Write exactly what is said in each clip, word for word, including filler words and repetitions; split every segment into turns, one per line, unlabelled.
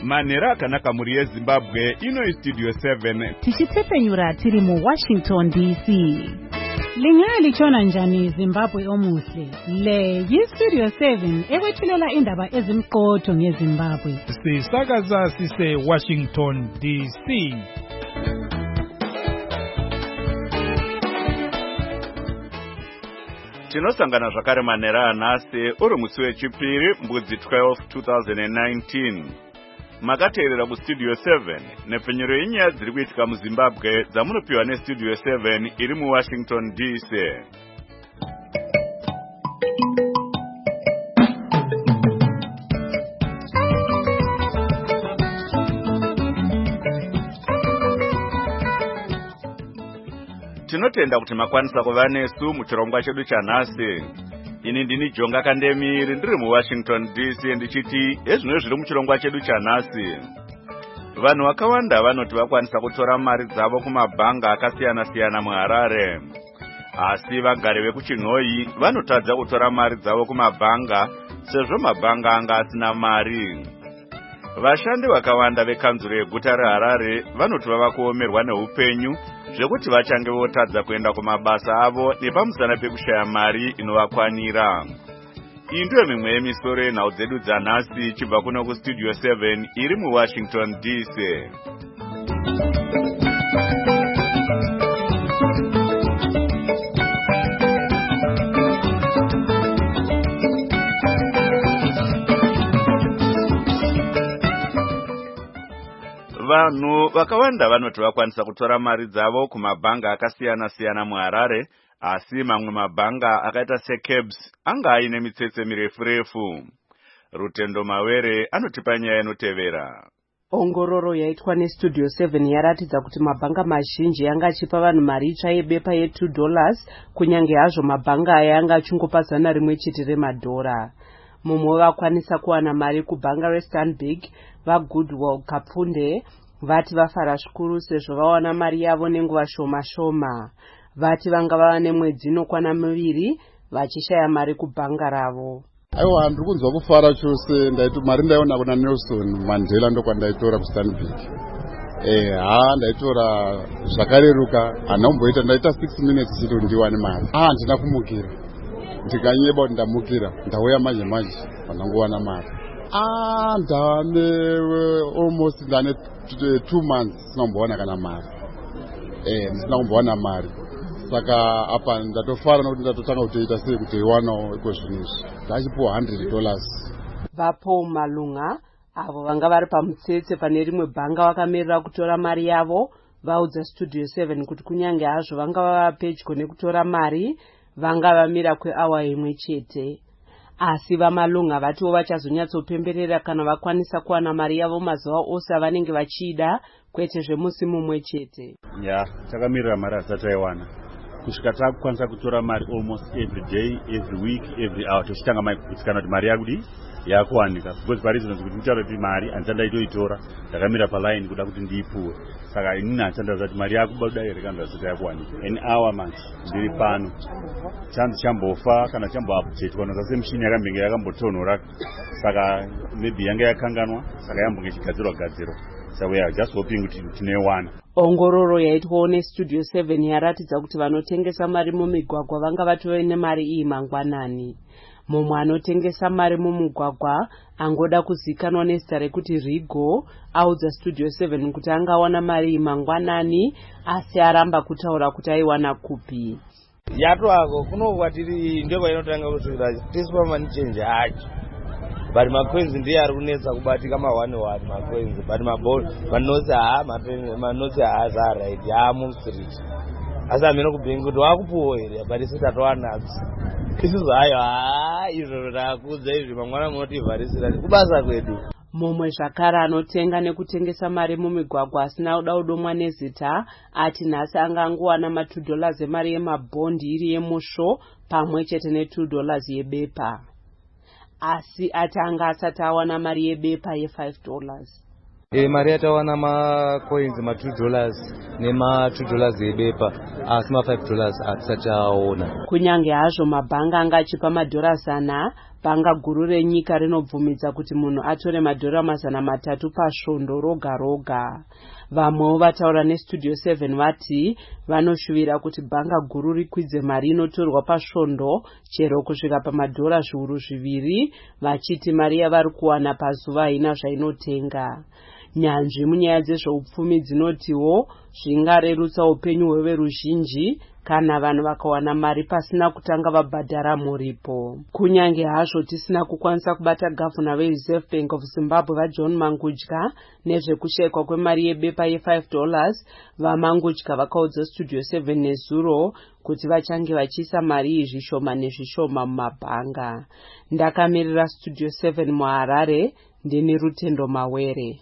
Manera akanaka muri yeZimbabwe ino Studio seven.
Tichitsepenyura tiri mu Washington D C. Lingaya lichona njani Zimbabwe omuhle. Le yi-Studio seven ekwethulela indaba ezimqotho ngeZimbabwe.
Sisakaza sise Washington D C.
Tinosangana zvakare manera anhasi uri musi wechipiri mbudzi twelve twenty nineteen. Makateerera kuStudio seven nepfenyuro yenyaya dziri kuitika muZimbabwe dzamunopiwa neStudio seven iri muWashington D C. Tinotenda kuti makwanisa kuva nesu muchirongwa chedu chanhasi. Ini ndini Jonga Kandemiri ndiri muWashington D C ndichiti ezvino zviri muchirongwa chedu chanhasi. Vanhu vakawanda vanoti vakwanisa kutora mari dzavo kumabhanga akasiyana siyana muHarare. Asi vagari vekuChinhoyi vanotadza kutora mari dzavo kumabhanga sezvo mabhanga anga asina mari. Vashandi vakawanda vekanzuro yeguta reHarare vanoti vava kuomerwa neupenyu zvekuti vachange votadza kuenda kumabasa avo nepamusana pekushaya mari inovakwanira. Iyi ndiyo mimwe yemisoro yenhau dzedu dzanhasi chibva kuno kuStudio seven iri muWashington D C. Vanhu vakawanda vanoti vakwanisa kutora mari dzavo kumabhanga akasiyana siyana muHarare, asi mamwe mabhanga akaita seCabs anga aine mitsetse mirefu refu. Rutendo Mawere anotipa nyaya inotevera.
Ongororo yaitwa neStudio seven yaratidza kuti mabhanga mazhinji yanga achipa vanhu mari itsva yebepa ye two dollars kunyange hazvo mabhanga aya yanga achingopa zana rimwe chete remadhora. Mumwe vakwanisa kuwana mari kubhanga reStanbic vaGoodwill Kapfunde vati vafara zvikuru sezvo vawana mari yavo nenguva shoma shoma. Vati vanga vava nemwedzi inokwana miviri vachishaya mari kubhanga ravo.
Aiwa, ndiri kunzwa kufara chose. Ndaiti mari ndaiona kuna Nelson Mandela ndokwandaitora kuStanbic. Eh, ha ndaitora zvakareruka, hanomboita ndaita six minutes chete ndiwane mari. Ah, ndina kumukira. Ndikanyeba kuti ndamukira, ndauya manje manje pandangowana mari. Ah, ndane almost ndane two months sina kumbowana kana mari. Eh, ndisina kumbowana mari. Saka apa ndatofara nokuti ndatotanga kutoita sei kuti iwanawo iko zvinizvi. Ndachipuwa one hundred dollars.
Vapo Malunga avo vanga vari pamutsetse pane rimwe bhanga vakamirira kutora mari yavo vaudza Studio seven kuti kunyange hazvo vanga vava pedyo nekutora mari vanga vamira kweawa imwe chete. Asi vaMalunga vatiwo vachazonyatsopemberera kana vakwanisa kuwana mari yavo mazuva ose avanenge vachida kwete zvemusi mumwe chete.
Ya, takamirira mari asati taiwana. Kusvika takukwanisa kutora mari almost every day, every week, every hour. Tochitanga mai kutsikana kuti mari yakudi yakuwanika. Because parizonzi kuti mutaura kuti mari handichandaitoitora, ndakamira paline kuda kuti ndiipuwe. Saka inini handichandaza kuti mari yakubuda here kana asati yakuwanika. An hour manje ndiri pano. Chanzi chambofa kana chamboupdatewa nozase mishini yakambenge yakambotonhora. Saka maybe yanga yakanganwa, saka yambonge chigadzirwa gadzirwa. So we are just hoping kuti tinewana.
Ongororo yaitwawo neStudio seven yaratidza kuti vanotengesa mari mumigwagwa vanga vatove nemari iyi mangwanani. Mumwe anotengesa mari mumugwagwa angoda kuzikanwa nezita rekuti Rigo audza Studio seven kuti angawana mari iyi mangwanani asi aramba kutaura kuti aiwana kupi.
Yatwako kunobva tiri ndeko inotanga kusvika tiswa mani change acho. But macoins ndiye ari kunetsa kubatika ma one one macoins but maball manotsi ha manotsi ha za right ya mu street asa mina kubhinga kuti wakupuwa here but isitatowanatsi isizo hayo ha izvo rakudza izvi mangwana munoti varisira kubasa kwedu.
Mumwe zvakare anotenga nekutengesa mari mumigwagwa asina kuda kudomwa nezita ati nhasi angangowana ma two dollars emari yemabhondi iri yemusho pamwe chete ne two dollars yebepa. Asi atanga asati awana mari yebepa ye five dollars.
E mari atawana ma coins ma two dollars nema two dollars yebepa asi ma five dollars atisati aona.
Kunyange hazvo mabhanga anga achipa madhora zana Bhanga guru renyika rinobvumidza kuti munhu atore madhora mazana matatu pasvondo roga roga. Vamwewo vataura nestudio seven vati vanoshuvira kuti bhanga guru rikwidze mari inotorwa pasvondo chero kusvika pamadhora zviuru zviviri, vachiti mari yavari kuwana pazuva haina zvainotenga. Nyanzvi munyaya dzezveupfumi dzinotiwo zvingarerutsa upenyu hweveruzhinji kana vanhu vakawana mari pasina kutanga vabhadhara muripo. Kunyange hazvo tisina kukwanisa kubata gavhuna veReserve Bank of Zimbabwe vaJohn Mangudya nezvekushayikwa kwemari yebepa yefive dollars, vaMangudya vakaudza studio seven nezuro kuti vachange vachiisa mari iyi zvishoma nezvishoma mumabhanga. Ndakamirira studio seven muHarare, ndini Rutendo Mawere.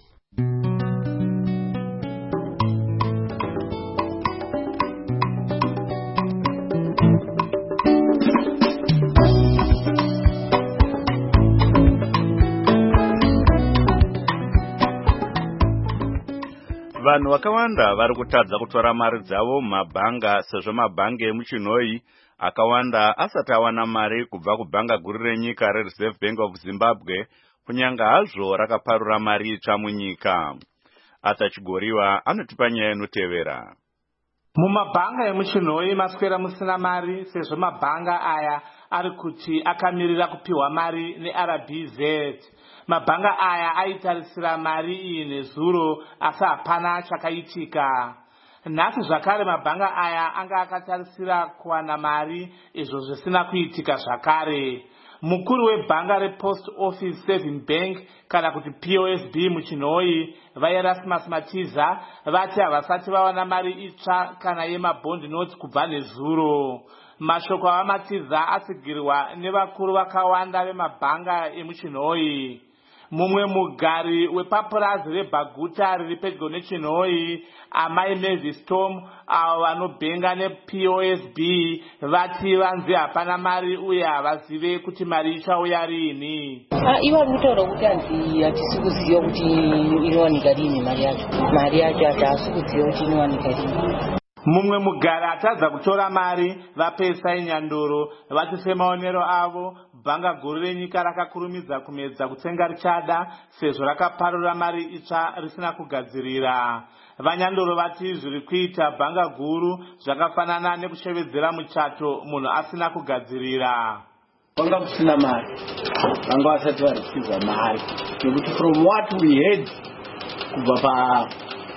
Vanhu vakawanda vari kutadza kutora mari dzavo mumabhanga sezvo mabhanga emuChinoi akawanda asati awana mari kubva kubhanga guru renyika reReserve Bank of Zimbabwe, kunyanga hazvo rakaparura mari itsva munyika. Atachigoriwa anotipa nyaya inotevera.
Mumabhanga emuChinoi maswera musina mari sezvo mabhanga aya ari kuti akamirira kupiwa mari neR B Z. Mabhanga aya aitarisira mari iyi nezuro asi hapana chakaitika. Nhasi zvakare mabhanga aya anga akatarisira kuwana mari, izvo zvisina kuitika zvakare. Mukuru webhanga rePost Office Saving Bank kana kuti P O S B muChinoi, vaErasmus Matiza, vati havasati vawana mari itsva kana yemabond notes kubva nezuro. Mashoko aMatiza asigirwa nevakuru vakawanda vemabhanga emuChinoi. Mumwe mugari wepapurazi reBaguta riri pedyo neChinoi, Amai Mavis Storm, avo vanobhenga neP O S B, vati vanzi hapana mari uye havazive kuti mari ichauya rini.
Ivo vari kutaura kuti hanzi hatisi kuziva kuti inowanika rini mari yacho. Mari yacho hatasi kuziva kuti inowanika rini.
Mumwe mugari atadza kutora mari, vapesa inyanduro, vati semaonero avo, bhanga guru renyika rakakurumidza kumedza kutsenga richada sezvo rakaparura mari itsva risina kugadzirira. Vanyanduro vati zviri kuita bhanga guru zvakafanana nekushevedzera muchato munhu asina kugadzirira.
Vanga kusina mari, vanga vasati varikudza mari, nekuti from what we heard kubva pa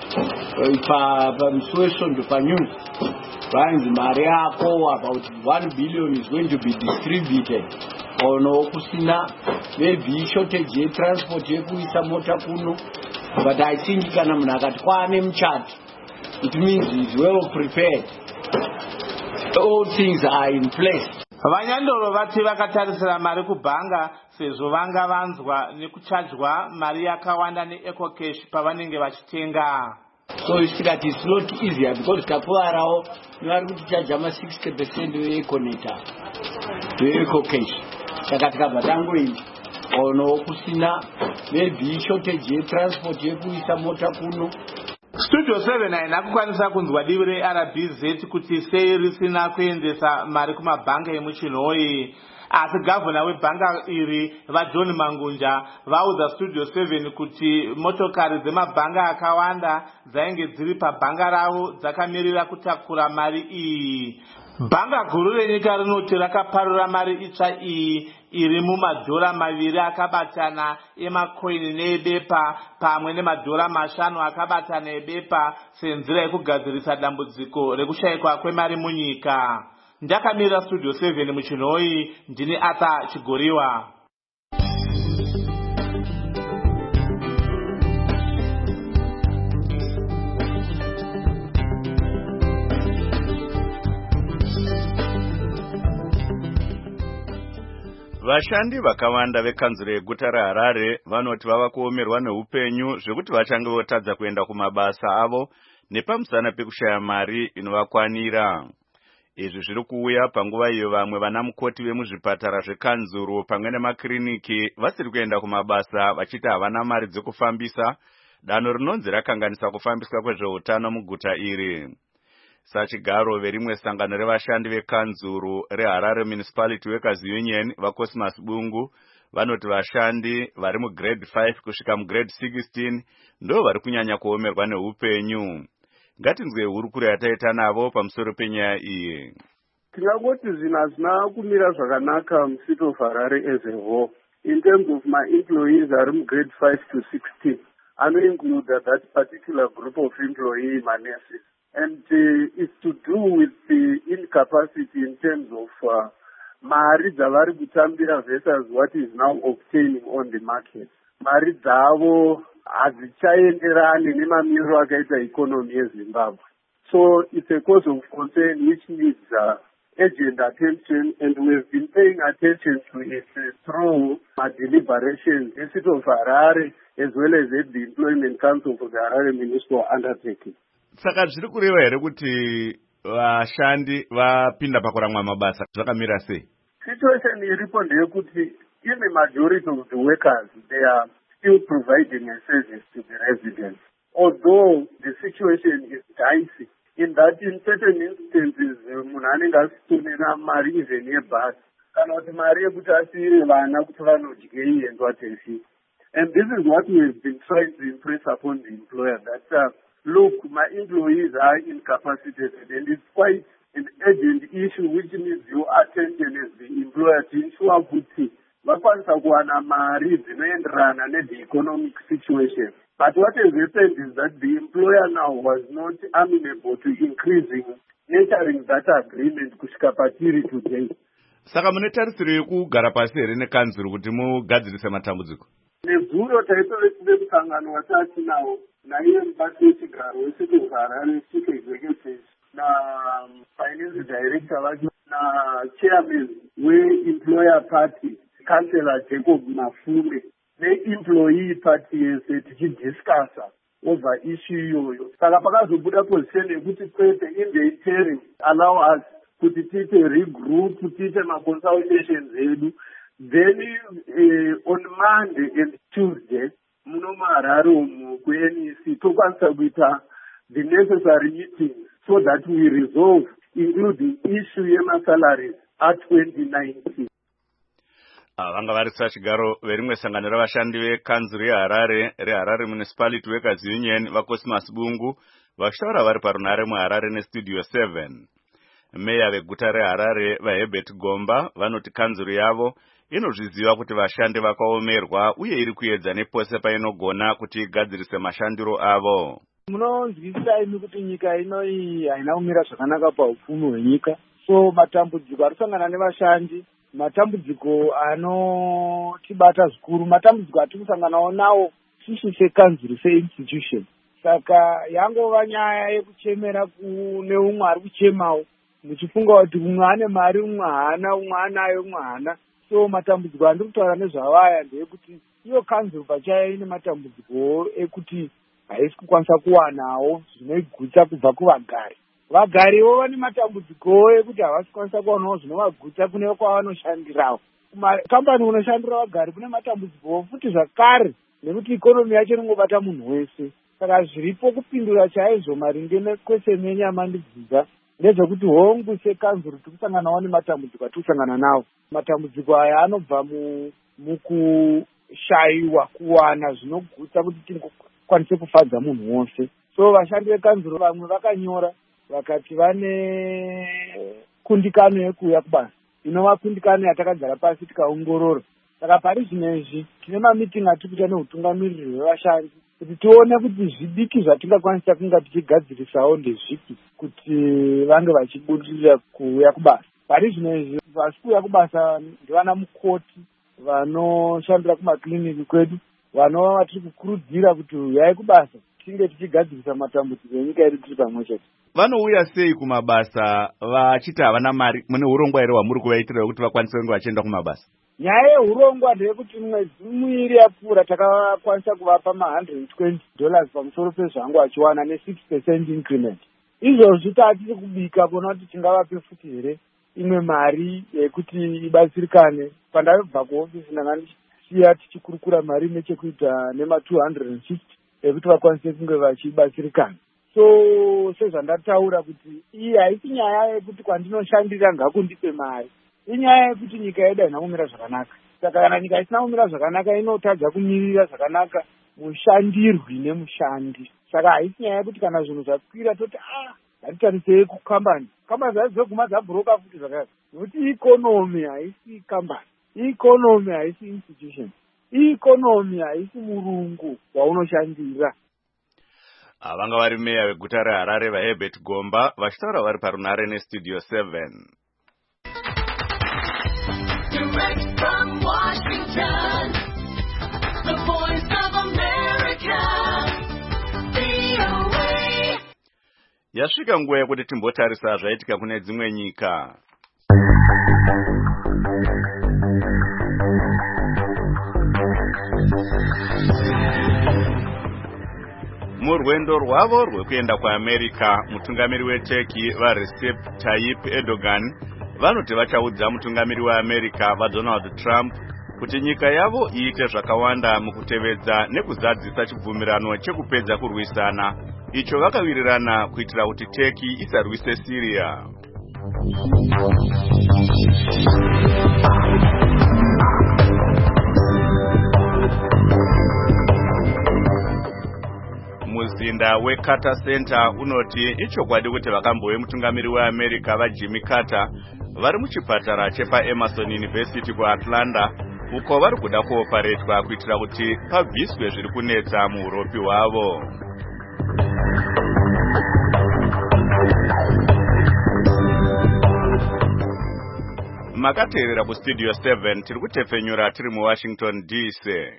pamusuwo wesvondo panews vanzi mari yako about one billion is going to be distributed. Ono kusina maybe shortage yetransport yekuisa mota kuno, but I think kana munhu akati kwaane muchato, it means he's well prepared, all things are in place.
Vanyandoro vati vakatarisira mari kubhanga sezvo vanga vanzwa nekuchajwa mari yakawanda neEcocash pavanenge vachitenga.
So it's that it's not easier because Kapuarao vari kutichaja ma sixty percent weEconeta weEcocash. Saka tikabva tangoiti ono kusina maybe shortage yetransport yekuisa mota kuno.
Studio seven haina kukwanisa kunzwa divi reR B Z kuti sei risina kuendesa mari kumabhanga emuChinoi. Asi gavhuna webhanga iri vaJohn Mangudya vaudza Studio seven kuti motokari dzemabhanga akawanda dzainge dziri pabhanga ravo dzakamirira kutakura mari iyi. Bhanga guru renyika rinoti rakaparura mari itsva iyi iri mumadhora maviri akabatana emakoini neebepa pamwe nemadhora mashanu akabatana ebepa senzira yekugadzirisa dambudziko rekushayikwa kwemari munyika. Ndakamirira Studio seven muChinoi, ndini Atachigoriwa.
Vashandi vakawanda vekanzuro yeguta reHarare vanoti vava kuomerwa neupenyu zvekuti vachange votadza kuenda kumabasa avo nepamusana pekushaya mari inovakwanira. Izvi zviri kuuya panguva iyo vamwe vana mukoti vemuzvipatara zvekanzuro pamwe nemakiriniki vasiri kuenda kumabasa vachiti havana mari dzekufambisa danho rinonzi rakanganisa kufambiswa kwezveutano muguta iri. Sachigaro verimwe sangano revashandi vekanzuru reHarare Municipality Workers Union vaCosmas Bungu vanoti vashandi vari mugrade five kusvika mugrade sixteen ndo vari kunyanya kuomerwa neupenyu. Ngatinzwe hurukuro yataita navo pamusoro penyaya iyi.
Tingangoti zvinhu hazvina kumira zvakanaka mucity of Harare as a whole. In terms of my employees are in grade five to sixteen. I don't include that, that particular group of employee managers. And uh, it's to do with the incapacity in terms of uh, mari dzavari kutambira versus what is now obtaining on the market. Mari dzavo hadzichaenderani nemamiriro akaita economy yeZimbabwe. So it's a cause of concern which needs uh, urgent attention, and we've been paying attention to it uh, through our deliberations in the city of Harare as well as at the Employment Council for the Harare Municipal Undertaking.
Saka zviri kureva here kuti vashandi vapinda pakuramwa mabasa zvakamira sei?
Situation iripo ndeyekuti in the majority of the workers they are still providing a service to the residents. Although the situation is dicey, in that in certain instances munhu anenge asitonera mari even yebhasi kana kuti mari yekuti asiyire vana kuti vanodyei and what have you. And this is what we have been trying to impress upon the employer that uh, look, my employees are incapacitated, and it's quite an urgent issue which needs your attention as the employer to ensure kuti vakwanisa kuwana mari dzinoenderana ne-the economic situation. But what has happened is that the employer now was not amenable to increasing, entering that agreement kusvika patiri today.
Saka mune tarisiro yekugara pasi here nekanzuru kuti mugadzirise matambudziko?
Nezuro taitove tine musangano watati nawo naiye mubati wechigaro wecity of Harare chief executive na-finance director vacho na-chairman we-employer party councillor Jacob Mafume ne-employee party yese tichidiscussa over issue iyoyo. Saka pakazobuda position yekuti kwete in the interim allow us kuti tiite regroup, tiite ma-consultations edu. Then uh, on Monday and Tuesday muno muHarare umu ku-N E C tokwanisa kuita the necessary meetings so that we resolve including issue yema-salaries at twenty nineteen.
Vanga vari Sachigaro verimwe sangano revashandi vekanzuru yeHarare reHarare Municipality Workers Union vaCosmas Bungu vachitaura vari parunare muHarare nestudio seven. Meya veguta reHarare vaHerbert Gomba vanoti kanzuru yavo inozviziva kuti vashandi vakaomerwa uye iri kuedza nepose painogona kuti igadzirise mashandiro avo.
Munonzwisisa imi kuti nyika ino iyi haina kumira zvakanaka paupfumi hwenyika. So matambudziko anosangana nevashandi, matambudziko anotibata zvikuru, matambudziko atiri kusanganawo nawo sisi sekanzuru seinstitution. Saka yangova nyaya yekuchemera kune umwe ari kuchemawo muchifunga kuti umwe ane mari umwe haana, umwe anayo umwe haana. So matambudziko andiri kutaura nezvavaya ndeyekuti iyo kanzuru pachayo ine matambudziko ekuti haisi kukwanisa kuwanawo zvinoigutsa kubva kuvagari. Vagariwo vane matambudziko ekuti havasi kukwanisa kuwanawo zvinovagutsa kune kwavanoshandirawo. Kumakambani kunoshandira vagari kune matambudziko futi zvakare nekuti ikonomi yacho inongobata munhu wese. Saka zviripo kupindura chaizvo maringe nekwesheni yenyama ndibvunza ndezvekuti hongu sekanzuru tiri kusanganawo nematambudziko atiri kusangana nawo. Matambudziko aya anobva mukushayiwa kuwana zvinogutsa kuti tikwanise kufadza munhu wose. So vashandi vekanzuru vamwe vakanyora vakati vane kundikano yekuuya kubasa inova kundikano yatakagara pasi tikaongorora. Saka pari zvinezvi tine mamiting atiri kuita neutungamiriri hwevashandi kuti tione kuti zvidiki zvatingakwanisa kunga tichigadzirisawo ndezviki kuti vange vachibudirira kuuya kubasa. Pari zvinezvi vasi kuuya kubasa ndivana mukoti vanoshandira kumakliniki kwedu vanova vatiri kukurudzira kuti uyai kubasa tinge tichigadzirisa matambudziko enyika yedu tiri pamwe chete.
Vanouya sei kumabasa vachiti havana mari? Mune urongwa here hwamuri kuvaitira kuti vakwanise kunge vachienda kumabasa?
Nyaya yeurongwa ndeyekuti mwedzi miviri yapfuura takakwanisa kuvapa ma one hundred twenty dollars pamusoro pezvangu achiwana ne six percent increment. Izvozvi tatiri kubika kuona kuti tingavape futi here imwe mari yekuti ibatsirikane. Pandabva kuofisi ndanga ndichisiya tichikurukura mari nechekuita nema two hundred fifty ekuti vakwanise kunge vachibatsirikana. So so sezvandataura kuti iyi haisi nyaya yekuti kwandinoshandira ngakundipe mari, inyaya yekuti nyika yedu haina kumira zvakanaka. Saka kana nyika isina kumira zvakanaka inotadza kumirira zvakanaka mushandirwi nemushandi. Saka haisi nyaya yekuti kana zvinhu zvakwira toti ah ngatitarisei kukambani, kambani dzazoguma dzabhuroka futi zvakadaro, nokuti ikonomi haisi kambani, ikonomi haisi institution, ikonomi haisi murungu waunoshandira.
Vanga vari meya veguta reHarare vaHerbert Gomba vachitaura vari parunare nestudio seven. Direct from Washington, the voice of America, V O A. Yasvika nguva yekuti timbotarisa zvaitika kune dzimwe nyika. Murwendo rwavo rwekuenda kuAmerica, mutungamiri weTurkey vaRecep Tayyip Erdogan vanoti vachaudza mutungamiri weAmerica vaDonald Trump kuti nyika yavo iite zvakawanda mukutevedza nekuzadzisa chibvumirano chekupedza kurwisana icho vakawirirana kuitira kuti Turkey isarwise Syria. Muzinda weCarter Center unoti ichokwadi kuti vakambouye mutungamiri weAmerica vaJimmy Carter vari muchipatara chepaEmerson University kuAtlanta uko vari kuda kuoparetwa kuitira kuti pabviswe zviri kunetsa muuropi hwavo. Makateerera kustudio seven tiri kutefenyura tiri muWashington D C.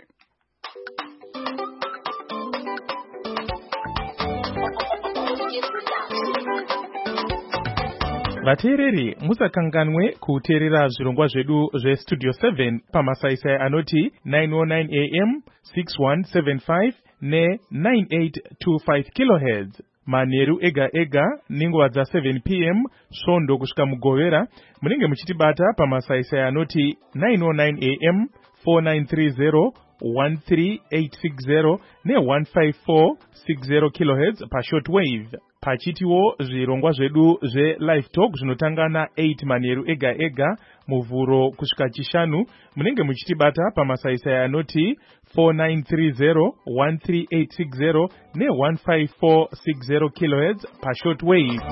Vateereri musakanganwe kuteerera zvirongwa zvedu zvestudio seven pamasaisai anoti nine oh nine A M, six one seven five ne nine eight two five kilohertz. Manheru ega ega ninguva dza seven P M svondo kusvika mugovera munenge muchitibata pamasaisai anoti nine oh nine A M, four nine three zero, one three eight six zero ne one five four six zero kilohertz pashortwave. Pachitiwo zvirongwa zvedu zve-live talk zvinotanga na eight manheru ega ega muvhuro kusvika chishanu munenge muchitibata pamasaisai anoti four nine three zero, one three eight six zero ne one five four six zero kilohertz pashortwave.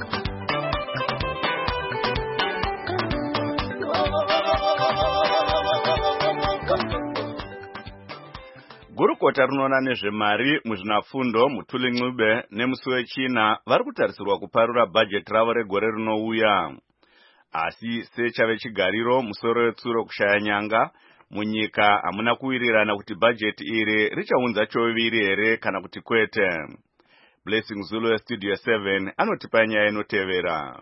Gurukota rinoona nezvemari muzvinafundo Mutuli Ncube nemusi wechina vari kutarisirwa kuparura bhajeti ravo regore rinouya. Asi sechave chigariro musoro wetsuro kushaya nyanga munyika hamuna kuwirirana kuti bhajeti iri richaunza choviri here kana kuti kwete. Blessing Zulu westudio seven anotipa nyaya inotevera.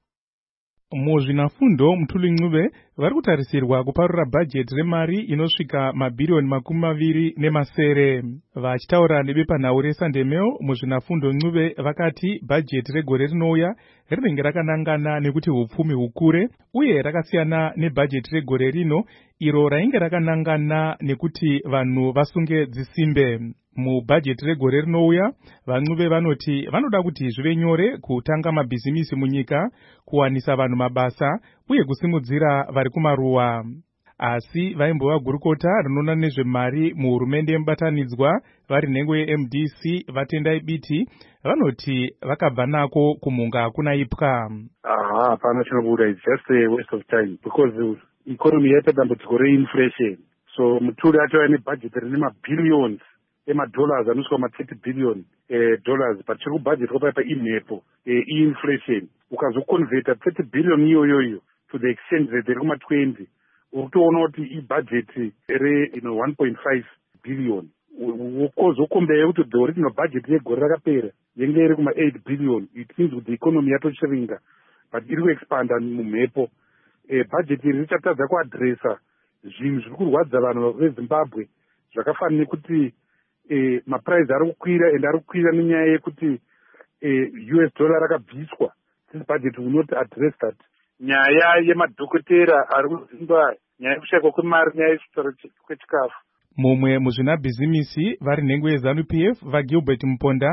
Muzvinafundo Mutuli Ncube vari kutarisirwa kuparura bhajeti remari inosvika mabhirioni makumi maviri nemasere. Vachitaura nebepanhau reSunday Mail, muzvinafundo Ncube vakati bhajeti regore rinouya rinenge rakanangana nekuti hupfumi hukure uye rakasiyana nebhajeti regore rino iro rainge rakanangana nekuti vanhu vasunge dzisimbe. Mubhajeti regore rinouya vaNcube vanoti vanoda kuti zvive nyore kutanga mabhizimisi munyika, kuwanisa vanhu mabasa uye kusimudzira vari kumaruwa. Asi vaimbova gurukota rinoona nezvemari muhurumende yemubatanidzwa vari nhengo yeM D C Vatendai Biti vanoti vakabva nako kumhunga hakuna ipwa.
Aha, hapana chinobuda, it's just a waste of time because the economy yaita dambudziko reinflation. So Mutuli atova nebhajeti rine mabhillions emadollars anosvika ma-thirty billion eh, dollars but chiri kubhajetwa paipa imhepo eh, i-inflation. Ukazoconverta thirty billion iyoyoyo to the exchange rate iri kuma-twenty uri kutoona kuti ibhajeti re you know, one point five billion. Ukozokombeya kuti the original budget yegore rakapera yenge iri kuma-eight billion. It means kuti the economy yatochiringa but iri kuexpanda mumhepo. Eh, budget iri richatadza kuadresa zvinhu zviri kurwadza vanhu veZimbabwe zvakafanana nekuti Eh, maprice ari kukwira ende ari kukwira nenyaya yekuti eh, U S dollar rakabviswa. This budget will not address that. Nyaya yemadhokotera ari kuzimba, nyaya yekushayikwa kwemari, nyaya yechitoro kwechikafu.
Mumwe muzvinabhizimisi vari nhengo yeZanu P F vaGilbert Muponda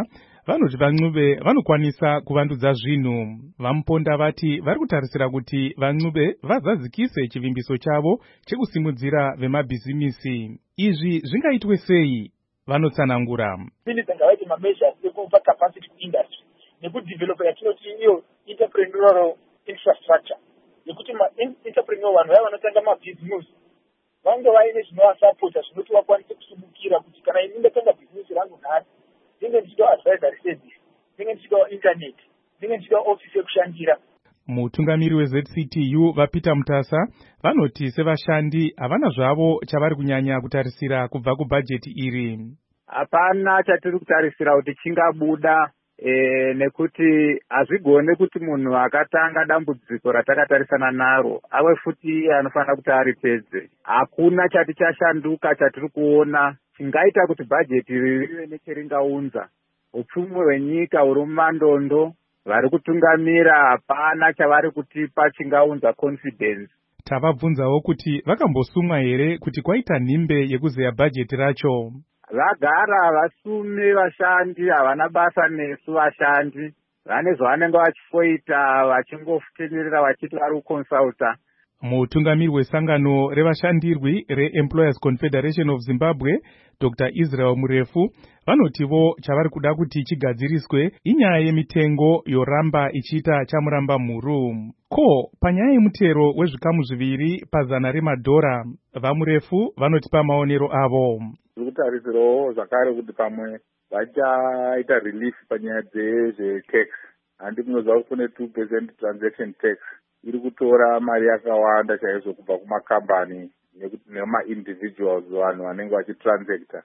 vanoti vaNcube vanokwanisa kuvandudza zvinhu. Vamuponda vati vari kutarisira kuti vaNcube vazadzikise chivimbiso chavo chekusimudzira vemabhizimisi. Izvi zvingaitwe sei? Vanotsanangura.
Zvini dzangavaiti mameasures ekupa capacity kuindustry nekudevelopa yatinoti iyo entrepreneurial infrastructure yekuti entrepreneur vanhu vaya vanotanga mabhizimusi vange vaine zvinovasapota zvinoti vakwanise kusumukira kuti kana ini ndatanga bhizimusi rangu nhasi ndinge ndichidawo advisory service, ndinge ndichidawo internet, ndinge ndichidawo ofisi yekushandira.
Mutungamiri weZ C T U vaPeter Mutasa vanoti sevashandi havana zvavo chavari kunyanya kutarisira kubva kubhajeti iri.
Hapana chatiri kutarisira kuti chingabuda e, nekuti hazvigone kuti munhu akatanga dambudziko ratakatarisana naro ave futi anofanira kuti aripedze. Hakuna chati chashanduka chatiri kuona chingaita kuti bhajeti rive nechiringaunza. Upfumi hwenyika huri mumandondo, vari kutungamira hapana chavari kutipa chingaunza confidence.
Tavabvunzawo kuti vakambosumwa here kuti kwaita nhimbe yekuzeya bhajeti racho.
Vagara vasumi vashandi havana basa nesu vashandi. Vane zvavanenge vachifoita vachingofutinirira vachiti vari kukonsulta.
Mutungamiri wesangano revashandirwi reEmployers Confederation of Zimbabwe, Doctor Israel Murefu, vanotivo chavari kuda kuti chigadziriswe inyaya yemitengo yoramba ichiita chamuramba mhuru. Ko, panyaya yemutero wezvikamu zviviri pazana remadhora, vaMurefu vanotipa maonero avo.
Zvirikutarisirawo zvakare kuti pamwe vachaita relief panyaya dzezvetax. Handi munoziva kuti kune two percent transaction tax iri kutora mari yakawanda chaizvo kubva kumakambani nema-individuals vanhu vanenge vachitransacta,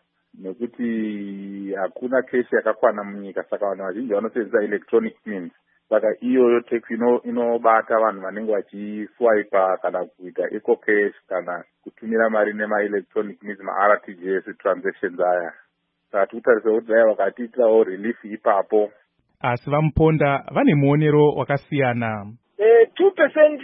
nekuti hakuna keshi yakakwana munyika, saka vanhu vazhinji vanosenzesa electronic means. Saka iyoyo tax inobata ino vanhu vanenge vachiswipa kana kuita eco cash kana kutumira mari nema-electronic means, ma-R T G S transactions aya. Saka tikutarisira kuti dai vakatiitirawo relief ipapo.
Asi vamuponda vane muonero wakasiyana.
two percent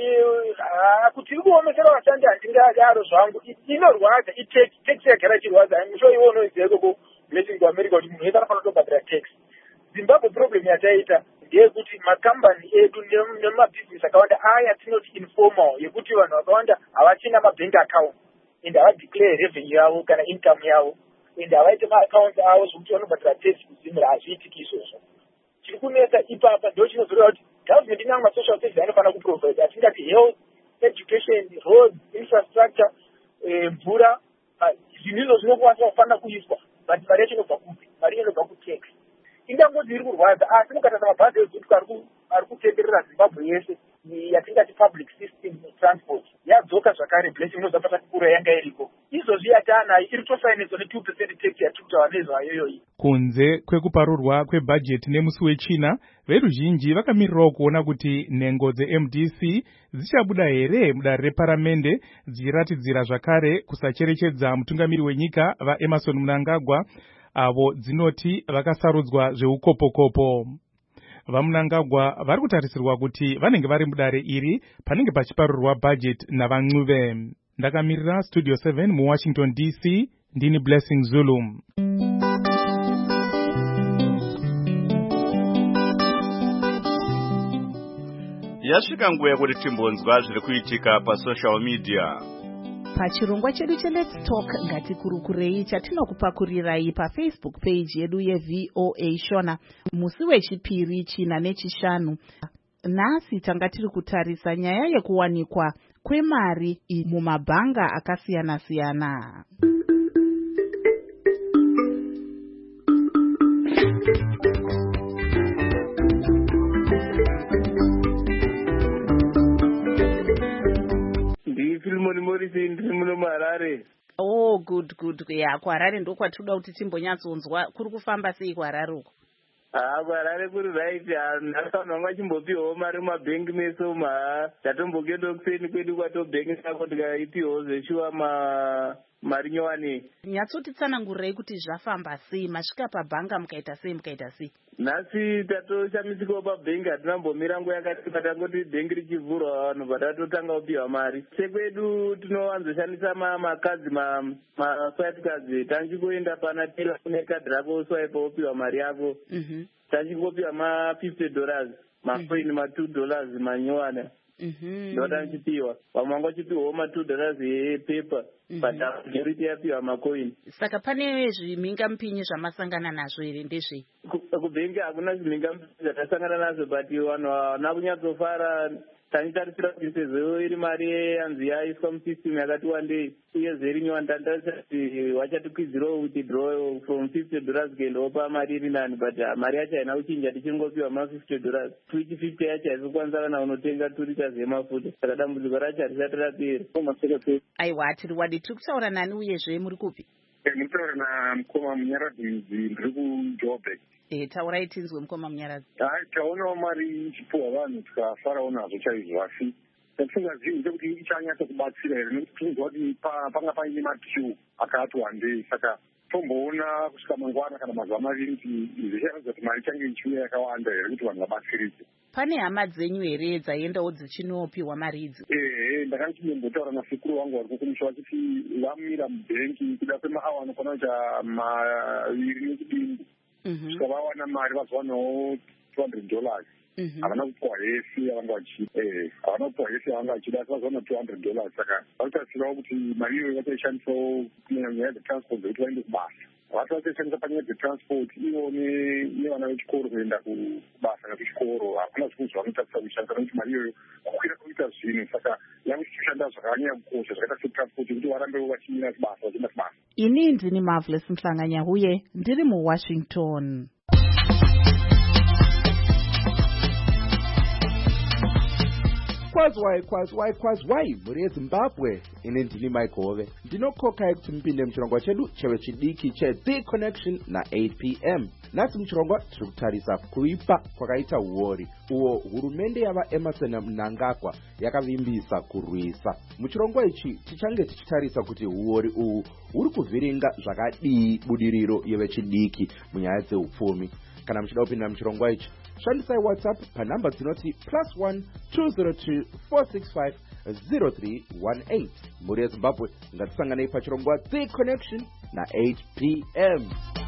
kuti tiri kuomesera vashandi handingadaro zvangu inorwadza itax yagara ichirwadza. Musho iwo unoziva ikoko blessing kuamerica kuti munhu wese anofanira kutobhadhira tax. Zimbabwe problem yataita ndeyekuti makambani edu nemabhizinesi akawanda aya tinoti informal, yekuti vanhu vakawanda havachina mabank account and havadeclare revenue yavo kana income yavo and havaite maaccounts avo zvokuti vanobhadhira tax kuzimira. Hazviitiki izvozvo. Chiri kunetsa ipapa ndo chinozoreva kuti government inanga social service anofanira kuprovide atingati health, education, roads, infrastructure, mvura, zvinhu izvo zvinokwanisa kufanira kuiswa, but mari yacho inobva kupi? Mari inobva kutax. Ingangozi iri kurwadza, asi mukatarisa mabhazi eZUPCO ari kutenderera Zimbabwe yese yatingati public system transport yadzoka zvakare blessing inozapata kukura yanga iriko. Izvozvi yatanayo iri tofinanzwa ne two percent tax yatiri kutaura nezvayo iyoyi.
Kunze kwekuparurwa kwebhajeti nemusi wechina, veruzhinji vakamirirawo kuona kuti nhengo dze-M D C dzichabuda here mudare reparamende dzichiratidzira zvakare kusacherechedza mutungamiri wenyika vaEmmerson Mnangagwa avo dzinoti vakasarudzwa zveukopokopo. VaMnangagwa vari kutarisirwa kuti vanenge vari mudare iri panenge pachiparurwa bhajeti navaNcube. Ndakamirira Studio seven muWashington D C, ndini Blessing Zulu.
Yasvika nguva yekuti timbonzwa zviri kuitika pasocial media.
Pachirongwa chedu cheLet's Talk ngatikurukurei chatinokupakurirai paFacebook page yedu yeV O A Shona musi wechipiri china nechishanu. Nhasi tanga tiri kutarisa nyaya yekuwanikwa kwemari mumabhanga akasiyana siyana. Oh, good good. Ya kuHarare ndo kwatinoda kuti timbonyatsonzwa. Kuri kufamba sei kuHarare uko?
Ah, kuHarare kuri right. Ndakaona vanga chimbopiwawo mari mumabhengi meso ma tatombokeenda kuseni kwedu kwatobhengi sako tikaipiwawo zveshuwa ma mari nyowani.
Nyatsotitsanangurirai kuti zvafamba sei, masvika pabhanga mukaita sei mukaita sei?
Nhasi tatoshamisikawo pabhengi, hatinambomira nguva yakatipa, tangoti bhengi richivhurwa vanhu patatotanga kupiwa mari. Sekwedu tinowanzoshandisa makadzi maswipekazi, tanchikoenda pana tela kune kadhi rako oswaipa wopiwa mari yako. Tanchingopiwa ma-fifty dollars, macoin ma-two dollars manyowana. Ndo tanchipiwa. Vamwe vangochipiwawo ma-two dollars epepa, but majority yapiwa macoin.
Saka pane zvimhinga mupinyi zvamasangana nazvo here ndezvei?
Kubhengi hakuna zvimhinga mupinyi zvatasangana nazvo, but vanhu havana kunyatsofara. Tanitarisira kuti sezvo iri mari yanzi yaiswa musystem yakati wandei, uye zviri nyowani tanitarisira kuti vachatikwidzirawo withdraw from fifty dollars kuendawopa mari iri nani, but mari yacho haina kuchinja, tichingopiwa ma-fifty dollars. Twitch fifty yacho haisi kukwanisa kana unotenga two liters yemafuta, saka dambudziko racho harisati rapera.
Aiwa, tiri wadi, tiri kutaura nani uyezve muri kupi?
Mutaura namukoma Munyaradzi, ndiri kuJoburg.
Eh, taurai tinzwe mukoma Munyaradzi.
Hai, taonawo mari ichipiwa vanhu tikafarawo nazvo chaizvo, asi tatisingazivi ndekuti ichanyatsa kubatsira here, nekuti tinozwa kuti panga paine makiu akati wandei, saka tomboona kusvika mangwana kana mazuva maviri kuti zvicharatidza kuti mari ichange ichiuya yakawanda here kuti vanhu vabatsirike.
Pane hama dzenyu here dzaendawo dzichinopiwa mari idzi?
Ehe, ndakanga chinyombotaura nasekuru wangu vari kukumusha vachiti vamira mubhengi kuda kwemaawa anokwana kuita maviri nekudimbu. Kusvika vawana mari vazowanawo two hundred dollars. Havana kupiwa hesi yavanga vachida. Havana kupiwa hesi yavanga vachida, asi vazowana two hundred dollars. Saka vakutasirawo kuti mari iyoyo vachaishandisawo kunyaya dzetransport dzekuti vaende kubasa. Vati vachaishandisa panyaya dzetransport ivo nevana vechikoro kuenda kubasa nekuchikoro, hakuna zvinhu zvavanotarisa kushandisa, nekuti mari iyoyo kukwira kuita zvinhu, saka yangu chichishanda zvakanyanya kukosha zvakaita setransport kuti varambe vachimira kubasa vachienda kubasa.
Ini ndini Marvelous Mhlanganya huye ndiri muWashington.
Kwazwai kwazwai kwazwai muri yeZimbabwe, ine ndini Maikove. Ndinokokai kuti mupinde muchirongwa chedu chewechidiki cheThe Connection na eight p m. Nasi muchirongwa tiri kutarisa kuipa kwakaita uori uwo hurumende yava Emerson Mnangagwa yakavimbisa kurwisa. Muchirongwa ichi tichange tichitarisa kuti uori uhu huri kuvhiringa zvakadii budiriro yevechidiki munyaya dzeupfumi. Kana muchida kupinda muchirongwa ichi, shandisai WhatsApp panhamba dzinoti plus one two zero two four six five zero three one eight. Muri yeZimbabwe, ngatisanganei pachirongwa The Connection na eight p m.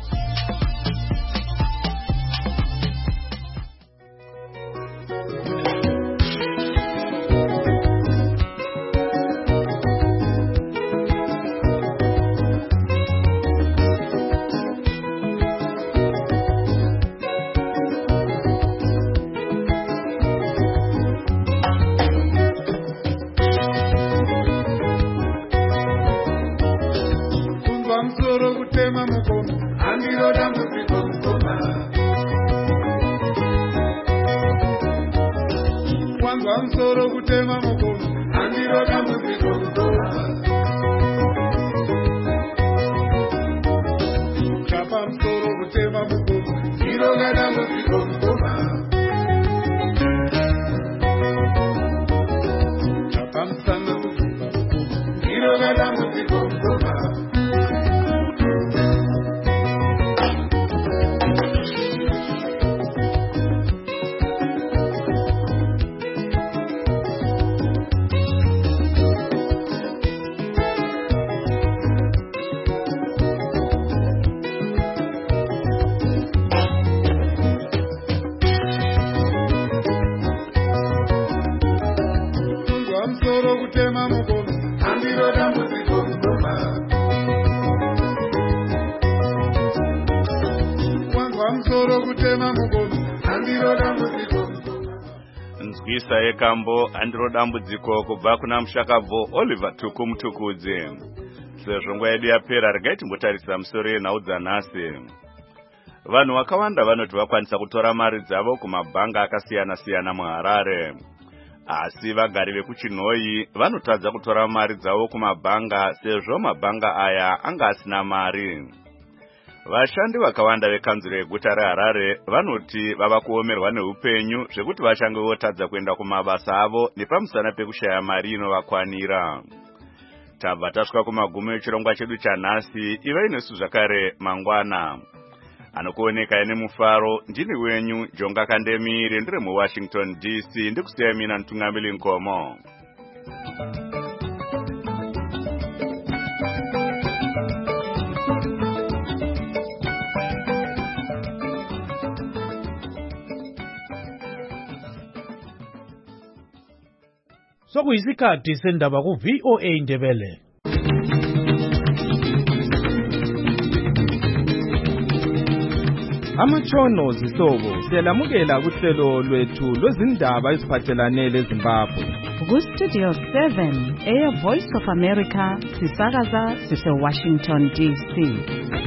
Nzwisa yekambo andiro dambudziko kubva kuna mushakabvo Oliver Tuku Mutukudzi. Sezvo nguva yedu yapera, regai timbotarisa musoro yenhau dzanhasi. Vanhu vakawanda vanoti vakwanisa kutora mari dzavo kumabhanga akasiyana siyana muHarare. Asi vagari vekuChinhoyi vanotadza kutora mari dzavo kumabhanga sezvo mabhanga aya anga asina mari. Vashandi vakawanda vekanzuro yeguta reHarare vanoti vava kuomerwa neupenyu zvekuti vachange votadza kuenda kumabasa avo nepamusana pekushaya mari inovakwanira. tabva tasvika kumagumo echirongwa chedu chanhasi. Ivai nesu zvakare mangwana. Anokuoneka ine mufaro ndini wenyu Jonga Kandemire ndiri muWashington D C ndikusiyai mina Ntungamili Nkomo.
Sokuyisikhathi sendaba ku V O A Ndebele.
Amatshono zihlobo siyalamukela kuhlelo lwethu lwezindaba eziphathelane leZimbabwe.
Ku Studio seven, Air Voice of America, sisakaza sise Washington D C.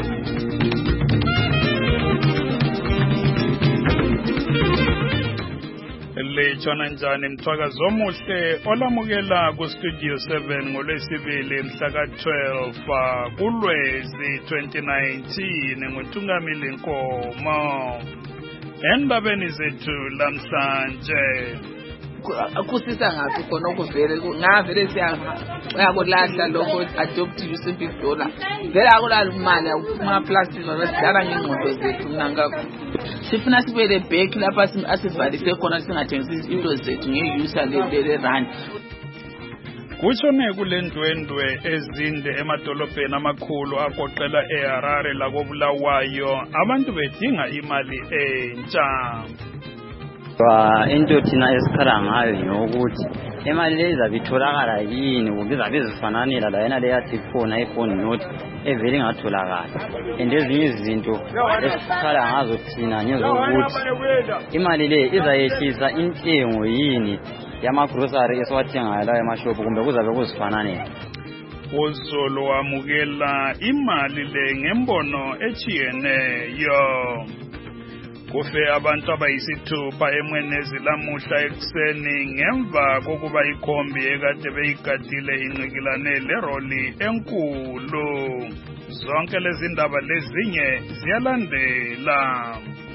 Lechona njani mthwakazi omuhle olamukela ku Studio seven ngolwesibili mhla ka twelve kuLwezi twenty nineteen nguTungamili Nkomo. Endabeni zethu lamhlanje
kusisa ngaphi khona okuvele ngavele siyakulahla lokho adopt using big dollar vele akulala imali uma plastic basidala ngengqondo zethu nangakho sifuna sibele back lapha asivalise khona singathengisi into zethu ngeyusa le rand.
Kushone kulendwendwe ezinde emadolobheni amakhulu agoqela eHarare lakobulawayo abantu bedinga imali entsha.
Ba into thina esikhala ngayo yokuthi imali le izabe itholakala yini kumbe izabe izifananela la yena le yathi khona iphone note evele ngatholakala and ezinye izinto esikhala ngazo thina ngezokuthi imali le izayehlisa intengo yini yama grocery esiwathengayo la emashop kumbe kuzabe kuzifananela.
Uzolo wamukela imali le ngembono echiyeneyo. Kufe abantu abayisithupha emwenezi lamuhla ekuseni ngemva kokuba ikhombi ekade beyigadile inqikilane leroli enkulu. Zonke lezi ndaba lezinye ziyalandela.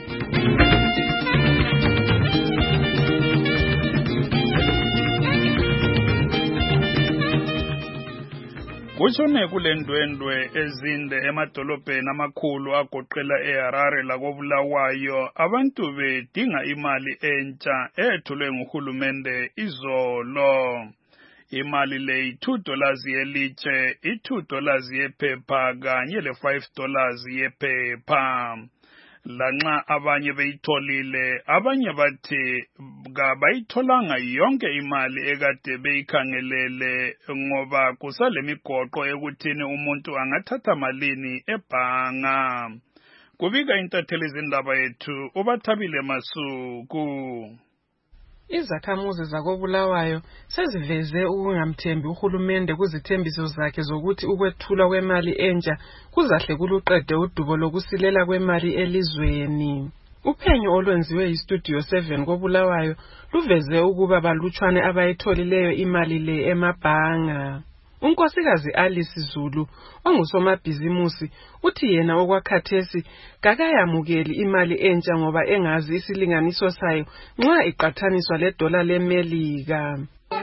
Kushone kulendwendwe ezinde emadolobheni amakhulu agoqela eHarare lakobulawayo abantu bedinga imali entsha ethulwe nguhulumende izolo. Imali le two dollars yeliche, two dollars yephepha kanye le five dollars yephepha. Lanxa abanye beyitholile abanye bathi kabayitholanga yonke imali ekade beyikhangelele ngoba kusalemigoqo ekuthini umuntu angathatha malini ebhanga. Kubika intatheli izindaba yethu uBathabile Masuku.
Izakhamuzi zakobulawayo seziveze ukungamthembi uhulumende kuzithembiso zakhe zokuthi ukwethula kwemali entsha kuzahle kuluqede udubo lokusilela kwemali elizweni. Uphenyo olwenziwe yiStudio seven kobulawayo luveze ukuba balutshwane abayitholileyo imali le emabhanga. Unkosikazi Alice Zulu ongusomabhizimusi uthi yena okwakhathesi kakayamukeli imali entsha ngoba engazi isilinganiso sayo nxa iqathaniswa le dollar leMelika.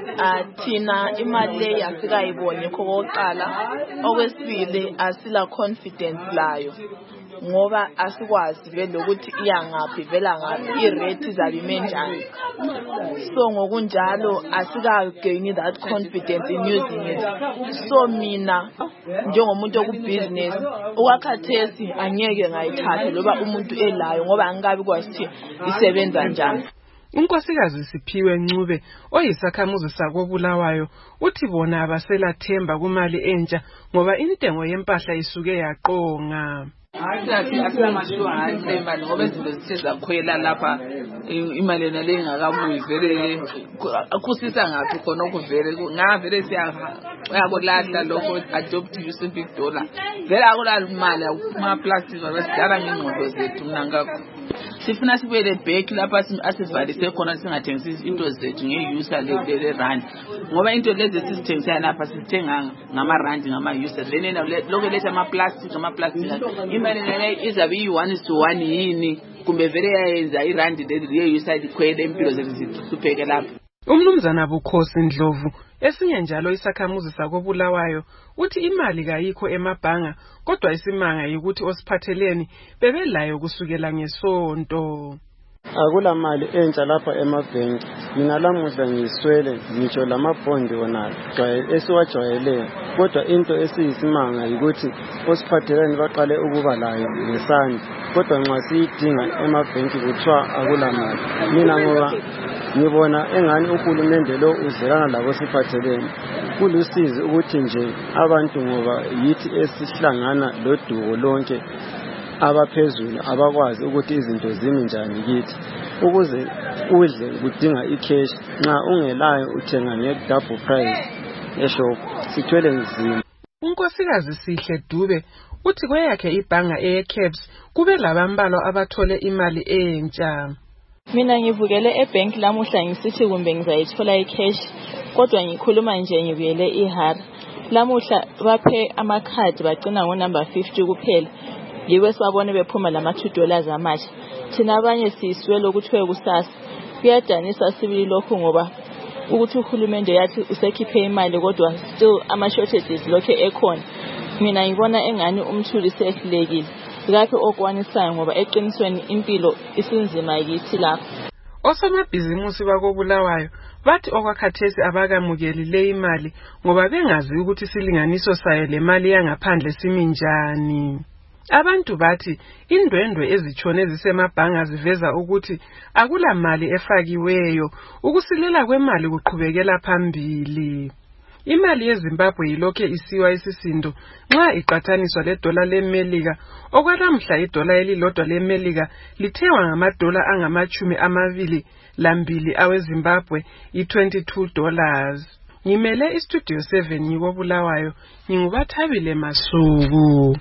Athina imali le yafika ibonye kokuqala okwesibili asila confidence layo ngoba asikwazi vele ukuthi iyangaphi vela ngaphi irate izabe menjani. So ngokunjalo asika gain that confidence in using it. So mina njengomuntu okubusiness okwakhathesi angeke ngayithatha loba umuntu elayo ngoba angikabi kwathi isebenza njani.
Unkosikazi Siphiwe Ncube oyisakhamuzi sakobulawayo uthi bona abaselathemba kumali entsha ngoba intengo yempahla isuke yaqonga.
Asiyathi asilamashuwa ngale imali ngoba izinto zithe zakhwela lapha imali nale ingakabuyi vele akusisa ngaphi khona okuvele ngavele siyakulahla lokho adopt using big dollar vele akulala imali uma plastic basidala ngengqondo zethu nangakho. Sifuna sibele back lapha asivalise khona singathengisi into zethu ngeyusa le rand ngoba into lezi sizithengisa lapha sithenga ngama rand ngama user then lokho letha ama plastic ama plastic imali ngeke izabe yi one to one yini kumbe vele yayenza irand lezi yeyusa likhwele impilo zethu zithupheke lapha.
Umnumzana Bukhosi Ndlovu esinye njalo isakhamuzi sakobulawayo uthi imali kayikho emabhanga kodwa isimanga ukuthi osiphatheleni bebelayo kusukela ngesonto.
Akula mali entsha lapha emabhenki. Mina lamuhla ngiswele ngitsho lamabhondi wona esiwajwayele kodwa into esiyisimanga ukuthi osiphatheleni baqale ukuba layo ngesandi kodwa nxa siyidinga emabhenki kuthiwa akula mali. Mina ngoba ngibona engani uhulumende lo uzerana labo siphatheleni kulusizi ukuthi nje abantu ngoba yithi esihlangana loduko lonke abaphezulu abakwazi ukuthi izinto zimi njani kithi ukuze udle kudinga icash nxa ungelayo uthenga nge-double price eshop sithwele nzima.
Unkosikazi Sihle Dube uthi kweyakhe ibhanga eCabs kube labambalwa abathole imali entsha.
Mina ngivukele ebank lamuhla ngisithi kumbe ngizayithola icash kodwa ngikhuluma nje ngivuyele iHara. Lamuhla baphe amakhadi bagcina ngo number fifty kuphela. Yiwe sabone bephuma lama two dollars amasha. Thina abanye siswele ukuthi kusasa. Kuyadanisa sibili lokho ngoba ukuthi uhulumende yathi usekhiphe imali kodwa still ama shortages lokho ekhona. Mina ngibona engani umthuli sehlekile. Lapho okwanisayo ngoba eqinisweni impilo isinzima yithi lapho.
Osomabhizimusi bakobulawayo bathi okwakhathesi abakamukeli le imali ngoba bengazi ukuthi silinganiso sayo le mali yangaphandle siminjani. Abantu bathi indwendwe ezitshone zisemabhanga ziveza ukuthi akula mali efakiweyo ukusilela kwemali kuqhubekela phambili. Imali yeZimbabwe ilokhe isiwa isisindo nxa iqathaniswa ledola leMelika okwalamhla idola elilodwa leMelika lithengwa ngamadola angamachumi amabili lambili aweZimbabwe i-twenty-two dollars. Ngimele iStudio seven ngikobulawayo ngingubathabile Masuku.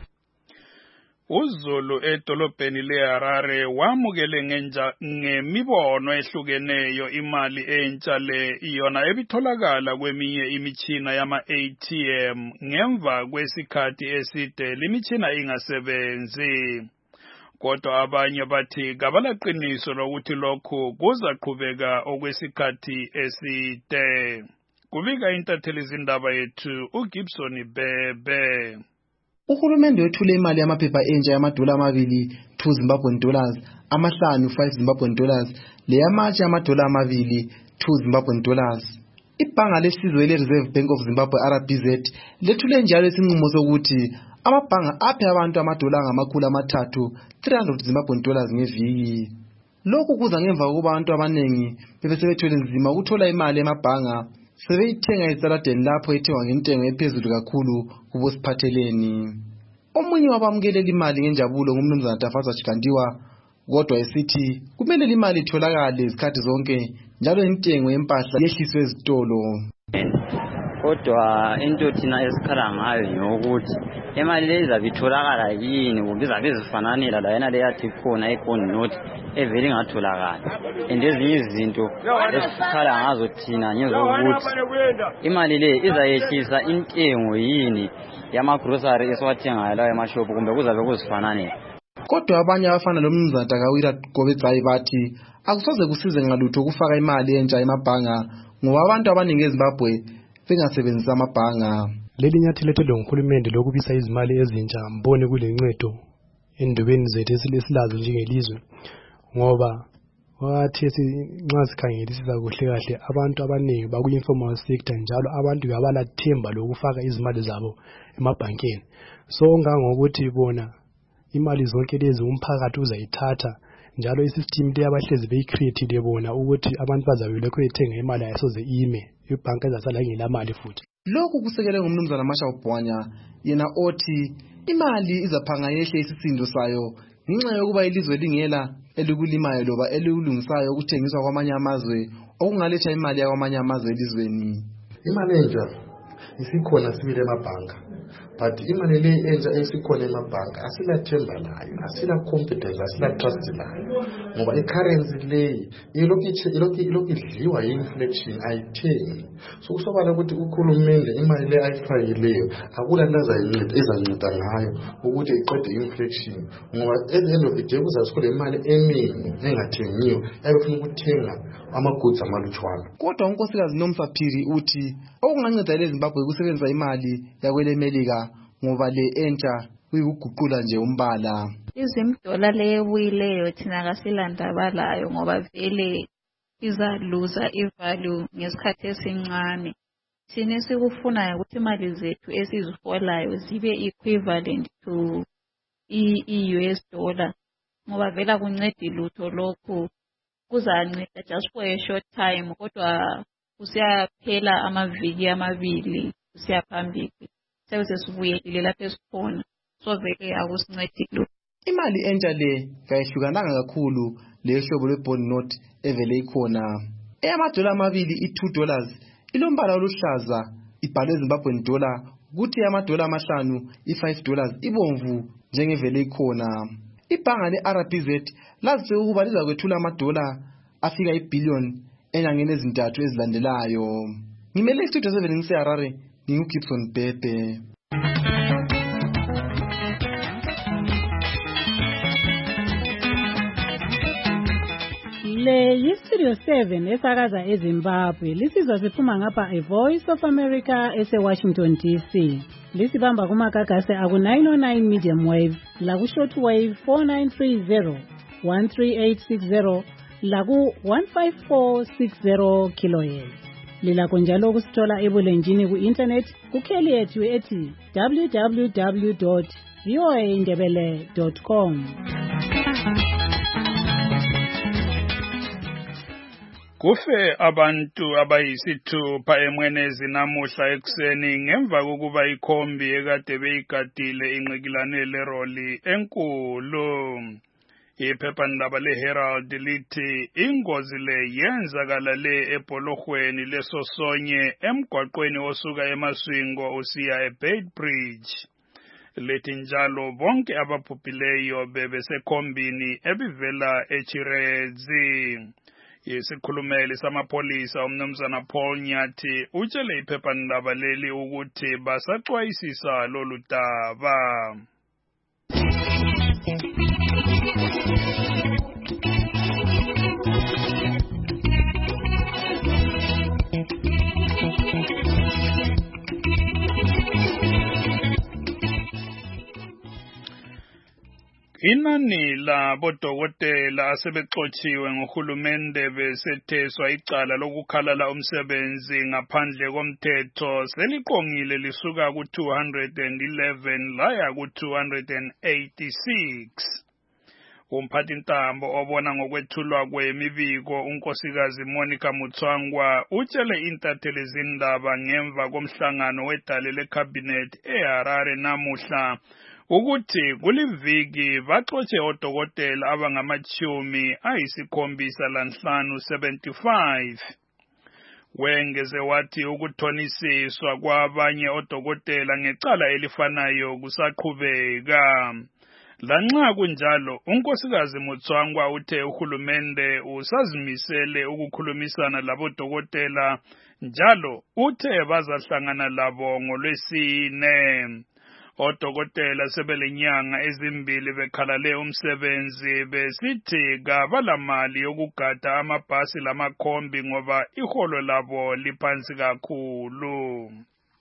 uZulu edolobheni leHarare wamukele ngenja ngemibono ehlukeneyo imali entsha le iyona ebitholakala kweminye imichina yama-A T M ngemva kwesikhathi eside limitshina ingasebenzi. Kodwa abanye bathi kabalaqiniso lokuthi lokhu kuzaqhubeka okwesikhathi eside. Kubika intatheli zindaba yethu uGibson Bebe.
Uhulumende wethule imali yamaphepha entsha yamadola amabili two Zimbabwean dollars, amahlanu five Zimbabwean dollars, leyamatshe yamadola amabili two Zimbabwean dollars. Ibhanga lesizwe le-Reserve Bank of Zimbabwe R B Z lethule njalo isinqumo sokuthi amabhanga aphe abantu amadola angamakhulu amathathu three hundred Zimbabwean dollars ngeviki. Lokhu kuza ngemva kokuba abantu abanengi bebesebethwele nzima ukuthola imali emabhanga sebeyithenga esaladeni lapho ethengwa ngentengo ephezulu kakhulu kubosiphatheleni. Omunye wabamukelela imali ngenjabulo ngumnumzana Tafasa Chikandiwa kodwa esithi kumele imali itholakale izikhathi zonke njalo intengo yempahla yehliswe ezitolo.
Kodwa into thina esikhala ngayo nyokuthi imali le izabitholakala yini kumbe izabizifananela la yena le yathi khona ekhona nothi eveli ngatholakala. And ezinye izinto esikhala ngazo thina ngezokuthi imali le izayehlisa intengo yini yamagrocery esiwathengayo la emashopu kumbe kuzabe kuzifananela.
Kodwa abanye abafana lomnumzana Takawira Gobetsayi bathi akusoze kusize ngalutho ukufaka imali entsha emabhanga ngoba abantu abaningi eZimbabwe bengasebenzisa amabhanga.
Leli nyathelo lethelwe nguhulumende lokubisa izimali ezintsha mbone kulencedo endabeni zethu esilazo njengelizwe ngoba wathi nxa sikhangelisisa kuhle kahle abantu abaningi baku-informal sector njalo abantu babalathemba lokufaka izimali zabo emabhankeni. So ngangokuthi bona imali zonke lezi umphakathi uzayithatha njalo isystem le abahlezi beyicreateile bona ukuthi abantu bazabe lokho bethenga imali ayisoze ime ibhanka ezasala ngelamali futhi.
Lokhu kusekelwe ngumnumzana Mashaw Bwanya yena othi imali izaphanga yehle isisindo sayo ngenxa yokuba ilizwe lingela elikulimayo loba elikulungisayo ukuthengiswa kwamanye amazwe okungaletha imali yakwamanye amazwe elizweni.
Imali entsha isikhona sibile emabhanka
but imali le entsha esikhona emabhanka asilathemba layo, asila competence, asila trust layo, ngoba i-currency le ilokhu idliwa yi-inflation ayithengi. So kusobala ukuthi ukhulumende imali le ayifakileyo akula nto ezanceda ngayo ukuthi iqede inflation, ngoba at the end of the day kuzasuka le mali eningi engathengiyo ayofuna ukuthenga amagoods amalutshwana.
Kodwa unkosikazi Nomsaphiri uthi okunganceda leZimbabwe ukusebenzisa imali yakwele Melika ngoba le entsha kuyiguqula nje umbala.
Izimdola lebuyileyo thina kasilandaba layo ngoba vele izaluza ivalue ngesikhathi esincane. Thina sikufunayo ukuthi imali zethu esiziholayo zibe equivalent to i-U S dollar ngoba vela kuncedi lutho lokho, kuzanceda just for a short time kodwa kusiyaphela amaviki amabili kusiyaphambili sewuse sibuyelile lapho esikhona, so vele akusincedi lutho.
Imali entsha le kayihlukananga kakhulu le hlobo lwe-bond note evele ikhona. Eyamadola amabili i-two dollars ilombala oluhlaza ibhalwe Zimbabwean dollar, kuthi amadola amahlanu i-five dollars ibomvu njengevele ikhona. Ibhanga le-R B Z lazise ukuba liza kwethula amadola afika ibillion enyangeni ezintathu ezilandelayo. Ngimele istudio seven ngiseHarare, nginguGibson Bebe.
Le yiStudio seven esakaza eZimbabwe, lisizwa siphuma ngapha eVoice of America ese-Washington D C. Lisibamba kumakagase aku nine oh nine medium wave, laku short wave four nine three zero, one three eight six zero, laku one five four six zero kilohertz. Lilakho njalo ukusithola ebulenjini ku-internet kukheli yethu ethi w w w dot v o a ndebele dot com.
Kufe abantu abayisithupha emwenezi namuhla ekuseni ngemva kokuba ikhombi ekade beyigadile inqikilane leroli enkulu. Iphephandaba leHerald lithi ingozi le yenzakala le ebholorhweni lesosonye emgwaqweni osuka eMaswingo usiya eBeitbridge. Lithi njalo bonke ababhubhileyo bebesekhombini ebivela eChirezi. Isikhulumeli samapolisa umnumzana Paul Nyathi utshele iphephandaba leli ukuthi basaxwayisisa lolu daba. Inani labodokotela asebexotshiwe ngohulumende besetheswa icala lokukhalala umsebenzi ngaphandle komthetho seliqongile lisuka ku two hundred eleven laya ku two hundred eighty-six. Umphathintambo obona ngokwethulwa kwemibiko unkosikazi Monica Mutswangwa utshele intatheli zindaba ngemva komhlangano wedale lecabinet eHarare namuhla ukuthi kuliviki baxotshe odokotela abangamachumi ayisikhombisa lanhlanu seventy-five. Wengeze wathi ukuthonisiswa kwabanye odokotela ngecala elifanayo kusaqhubeka. Lanxa kunjalo unkosikazi Mutswangwa uthe uhulumende usazimisele ukukhulumisana labodokotela njalo uthe bazahlangana labo ngolwesine. Odokotela sebelenyanga ezimbili bekhalale umsebenzi besithi kabalamali yokugada amabhasi lamakhombi ngoba iholo labo liphansi kakhulu.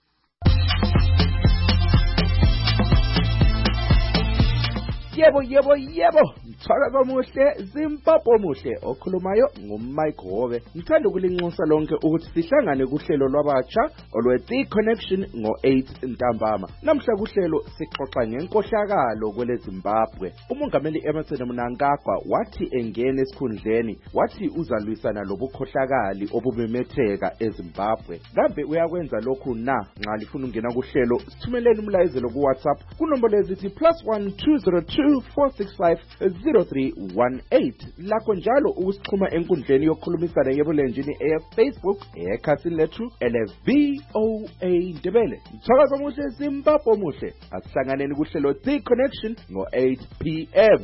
Yebo yebo yebo mthwalo omuhle Zimbabwe omuhle okhulumayo nguMike Howe. Ngithanda ukulinxusa lonke ukuthi sihlangane kuhlelo lwabatsha olwe-The Connection ngo eight ntambama. Namhla kuhlelo sixoxa ngenkohlakalo kwele Zimbabwe. Umongameli Emmerson Mnangagwa wathi engene esikhundleni wathi uzalwisana lobukhohlakali obumemetheka eZimbabwe. Kambe uyakwenza lokhu na? Nxa lifuna ungena kuhlelo sithumeleni umlayezelo ku WhatsApp kunombolo ezithi plus one two zero two two four six five zero three one eight. Lakho njalo ukusixhuma enkundleni yokukhulumisana yebulenjini eFacebook ekhasini lethu ele V O A Ndebele. Mthakazo omuhle, Zimbabwe omuhle. Asihlanganeni kuhlelo The Connection ngo eight p m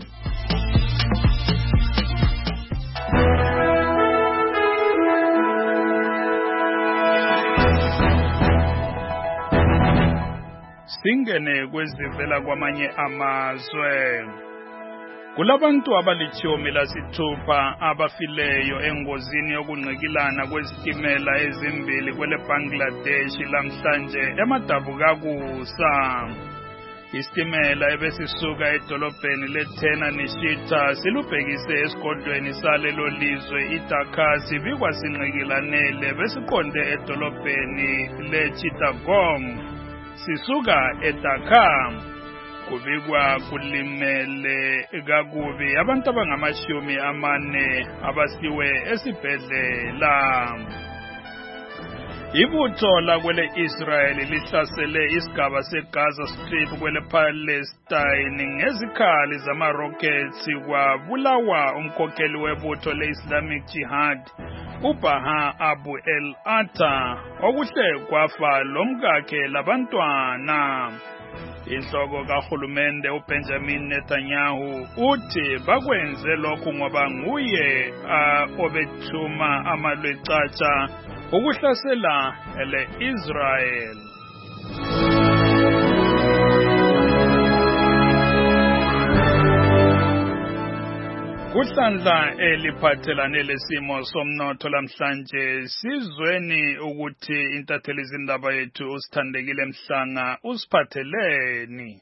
Singene kwezivela kwamanye amazwe. Kulabantu abalitshumi lasithupha abafileyo engozini yokunqikilana kwezitimela ezimbili kwele Bangladesh lamhlanje eMadabukakusa. Isitimela ebesisuka edolobheni leThena Nishita silubhekise esigodlweni salelo lizwe iDhaka sibikwa sinqikilanele besiqonde edolobheni leChittagong sisuka eDhaka. Kubikwa kulimele kakubi abantu abangamashumi amane abasiwe esibhedlela. Ibutho lakwele Israel lihlasele isigaba seGaza Strip kwele Palestine ngezikhali zama-rockets kwabulawa umkhokheli webutho le-Islamic Jihad uBaha Abu el-Atta okuhle kwafa lomkakhe labantwana. Inhloko kahulumende uBenjamin Netanyahu uthi bakwenze lokhu ngoba nguye obethuma amalwecaca ukuhlasela ele-Israel. Kuhlandla eliphathelane lesimo somnotho lamhlanje sizweni ukuthi intatheli zindaba yethu usithandekile Mhlanga usiphatheleni.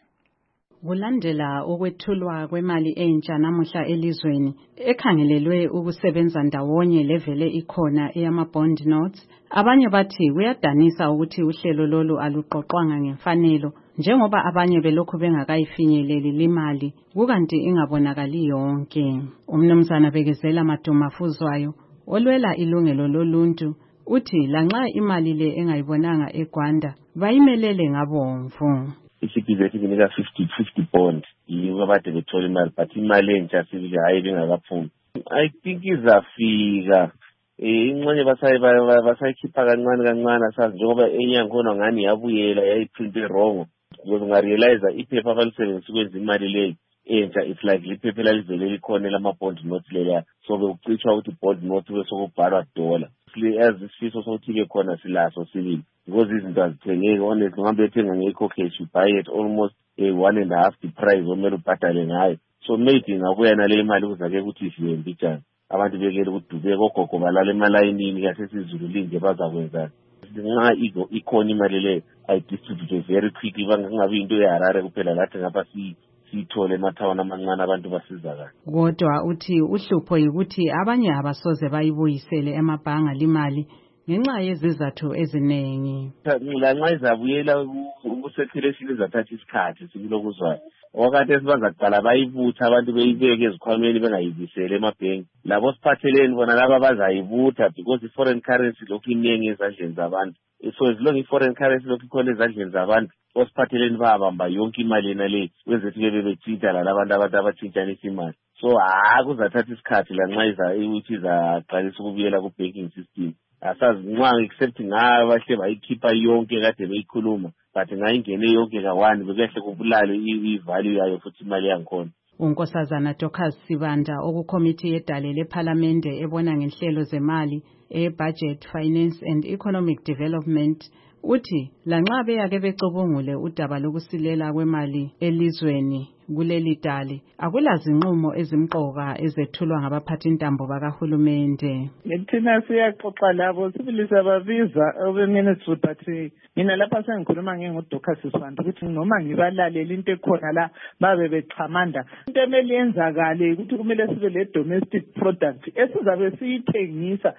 Kulandela ukwethulwa kwemali entsha namuhla elizweni ekhangelelwe ukusebenza ndawonye levele ikhona eyama-bond notes, abanye bathi kuyadanisa ukuthi uhlelo lolu aluqoqwanga ngemfanelo njengoba abanye belokhu bengakayifinyeleli limali kukanti ingabonakali yonke. Umnumzana Bekezela Madumafuzwayo olwela ilungelo loluntu uthi lanxa imali le engayibonanga eGwanda bayimelele ngabomvu.
Isibhizethe kunika fifty fifty bond yiyo abade bethola imali but imali entsha sibile hayi bengakaphumi. I think izafika ingxenye basayi basayikhipha kancane kancane asazi njengoba enyankhona ngani yabuyela yayiprint wrong because ungarealize iphepha abalisebenzisa ukwenza imali leyo entsha it's like iphepha lalivele likhona lama-bond note leya so bekucitshwa ukuthi bond note besokubhalwa dollar as isifiso sokuthi-ke khona silaso sibili because izinto azithengeki honestly ungabe ethenga ngekho cash you buy it almost a one and a half the price omele ubhadale ngayo so maybe ngakuya nale imali kuzake ukuthi ifike mbijana abantu bekele ukudubeka ogogo balala emalayinini kahle sizulu linge bazakwenzana nxa ikhona imali leyo ayidistribute very quickly bangabi into eHarare kuphela lathi ngapha siyithole emathawuni amancane abantu basizakala.
Kodwa uthi uhlupho yikuthi abanye abasoze bayibuyisele emabhanga limali ngenxa yezizathu eziningi.
Lanxa izabuyela ubucirculation izathatha isikhathi sikulokuzwayo. Wakati esibazaqala bayibutha abantu beyibeke ezikhwameni bengayibisele emabhenki. Labo siphatheleni bona laba bazayibutha because i-foreign currency lokhu iningi ezandleni zabantu. So as long i-foreign currency lokhu ikhona ezandleni zabantu osiphatheleni babamba yonke imali yena le kwenzethi bebethinta lalabantu abantu abathintanisa imali. So ha kuzathatha isikhathi lanxa ukuthi izaqalisa ukubuyela ku-banking system. Asazi nxa except ngabahle bayikhipha yonke kade beyikhuluma but ngayingene yonke kawani bekahle kubulale i-value yayo futhi imali yangikhona.
uNkosazana Dorcas Sibanda okukomiti yedale lePhalamende ebona ngenhlelo zemali e-Budget, Finance and Economic Development uthi lanxa beyake becubungule udaba lokusilela kwemali elizweni kuleli dali akulazinqumo ezimqoka ezethulwa ngabaphathi intambo bakahulumende.
Ngithina siyaxoxa labo sibilisa babiza obeministry but mina lapha sengikhuluma ngengoDorcas Sibanda ukuthi noma ngibalalela into ekhona la babe bexhamanda into emeli yenzakale ukuthi kumele sibe le domestic product esizabe siyithengisa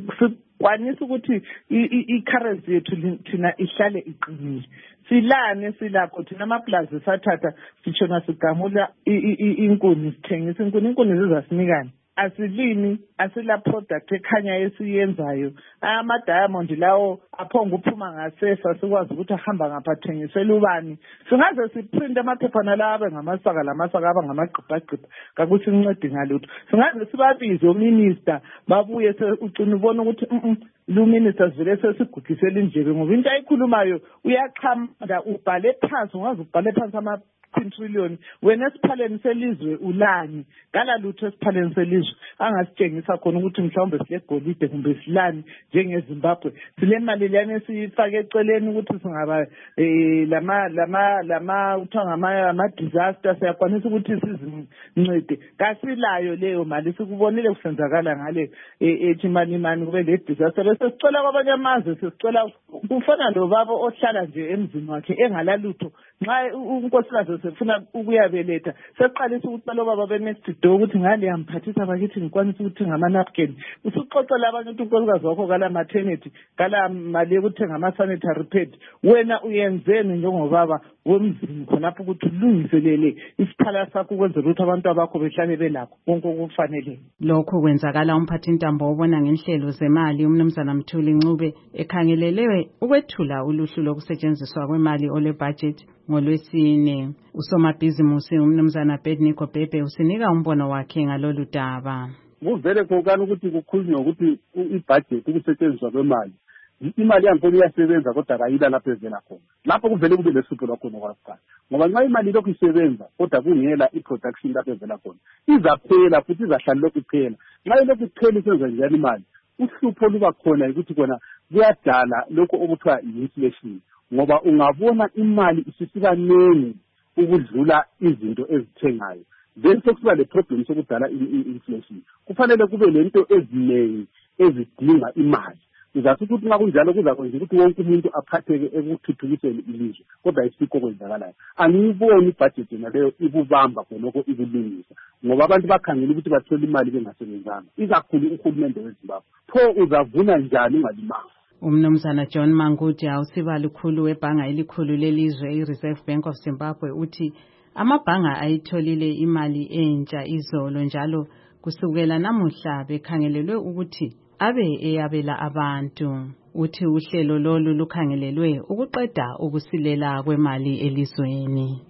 kwanisa ukuthi i-currency yethu thina ihlale iqinile. Silane silakho thina amaplaza sathatha sitshona sigamula inkuni sithengisa inkuni inkuni zizasinikani asilimi asila product ekhanya esiyenzayo ama diamond lawo aphonga uphuma ngasesa sikwazi ukuthi ahamba ngapha thengisela ubani singaze siprint amaphepha nalawe ngamasaka lamasaka aba ngamagqibhagqibha kakuthi incede ngalutho singaze sibabize uminister babuye ucina ubona ukuthi lu minister vele sesigudisela indlebe ngoba into ayikhulumayo uyaqhamda ubhale phansi ungaze ubhale phansi ama trillion wena esiphaleni selizwe ulani ngala lutho esiphaleni selizwe angasitshengisa khona ukuthi mhlawumbe sile golide kumbe silani njengeZimbabwe sile mali liyane sifake eceleni ukuthi singaba eh lama lama lama uthiwa ngama ama disaster siyakwanisa ukuthi sizincede kasilayo leyo mali sikubonile kusenzakala ngale ethi imali imani kube le disaster bese sicela kwabanye amazwe sicela kufana lo baba ohlala nje emzini wakhe engalalutho nxa unkosikazi sefuna ukuyabeletha seqalisa ukucela baba be next door ukuthi ngale yamphathisa bakithi ngikwanisa ukuthenga ama napkin usuxoxela abantu ukuthi unkosikazi wakho kala maternity kala mali yokuthenga ama sanitary pad wena uyenzeni njengobaba wemzini khonapho ukuthi ulungiselele isiphala sakho ukwenzela ukuthi abantu abakho behlale belakho konke okufanele
lokho kwenzakala umphathi intambo obona ngenhlelo zemali umnumzana Mthuli Ncube ekhangelelewe ukwethula uluhlu lokusetshenziswa kwemali ole budget ngolwesine usomabhizimusi umnumzana Bednico Bebe usinika umbono wakhe ngalolu daba
kuvele kokani ukuthi kukhulunywa ukuthi ibudget ukusetshenziswa kwemali imali yankulu iyasebenza kodwa kayila lapho evela khona lapho kuvele kube lesipho lakho nokwakho ngoba nxa imali lokhu isebenza kodwa kungela iproduction lapho evela khona izaphela futhi izahlala lokhu iphela nxa lokhu iphela isenza njalo imali uhlupho luba khona ukuthi kona kuyadala lokho okuthiwa inflation ngoba ungabona imali isisiba nene ukudlula izinto ezithengayo bese kuba le problem sokudala inflation kufanele kube lento ezinengi ezidinga imali uzathi ukuthi nxa kunjalo kuzakwenza ukuthi wonke umuntu aphatheke ekuthuthukiseni ilizwe kodwa isikho kwenzakalayo angiyiboni ibudget naleyo ikubamba khonokho ikulungisa ngoba abantu bakhangela ukuthi bathole imali bengasebenzanga ikakhulu uhulumende weZimbabwe pho uzavuna njani ungalimanga
umnumzana John Mangudi awusiba likhulu webhanga elikhulu lelizwe iReserve Bank of Zimbabwe uthi amabhanga ayitholile imali entsha izolo njalo kusukela namuhla bekhangelelwe ukuthi abe eyabela abantu uthi uhlelo lolu lukhangelelwe ukuqeda ukusilela kwemali elizweni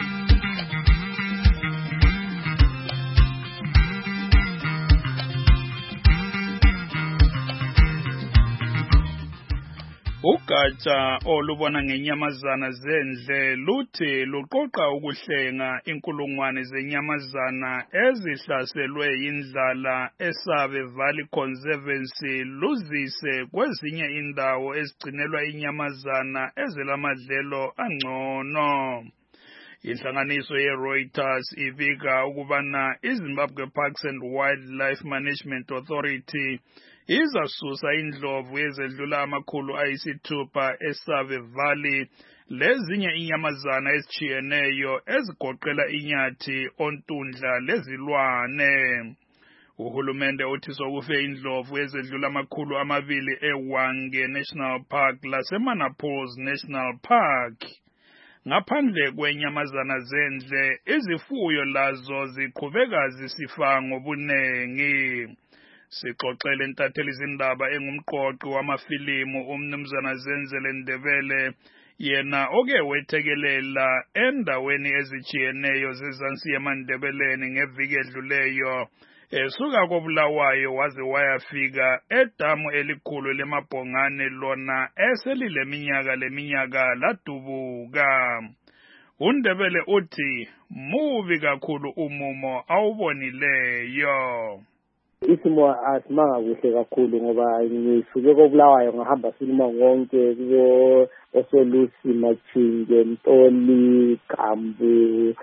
Ugatsha olubona ngenyamazana zendle luthi luqoqa ukuhlenga inkulungwane zenyamazana ezihlaselwe indlala eSabe Valley Conservancy luzise kwezinye indawo ezigcinelwa inyamazana ezelamadlelo angcono. Inhlanganiso ye-Reuters ibika ukubana iZimbabwe Parks and Wildlife Management Authority izasusa indlovu ezedlula amakhulu ayisithupha eSabe Valley lezinye inyamazana ezitshiyeneyo ezigoqela inyathi, ontundla lezilwane. Uhulumende uthi sokufe indlovu ezedlula amakhulu amabili eWange National Park laseManapos National Park. Ngaphandle kwenyamazana zendle, izifuyo lazo ziqhubeka zisifa ngobunengi. Sixoxele intatheli zindaba engumqoqi wamafilimu umnumzana Zenzele Ndebele yena oke wethekelela endaweni ezitshiyeneyo zezansi yemandebeleni ngeviki edluleyo esuka koBulawayo waze wayafika edamu elikhulu lemabhongane lona eselileminyaka leminyaka ladubuka. uNdebele uthi mubi kakhulu umumo awubonileyo.
Isimo asimanga kuhle kakhulu ngoba ngisuke koBulawayo ngahamba silima wonke kubo Osolusi, Machinge, Ntoli, Kambu,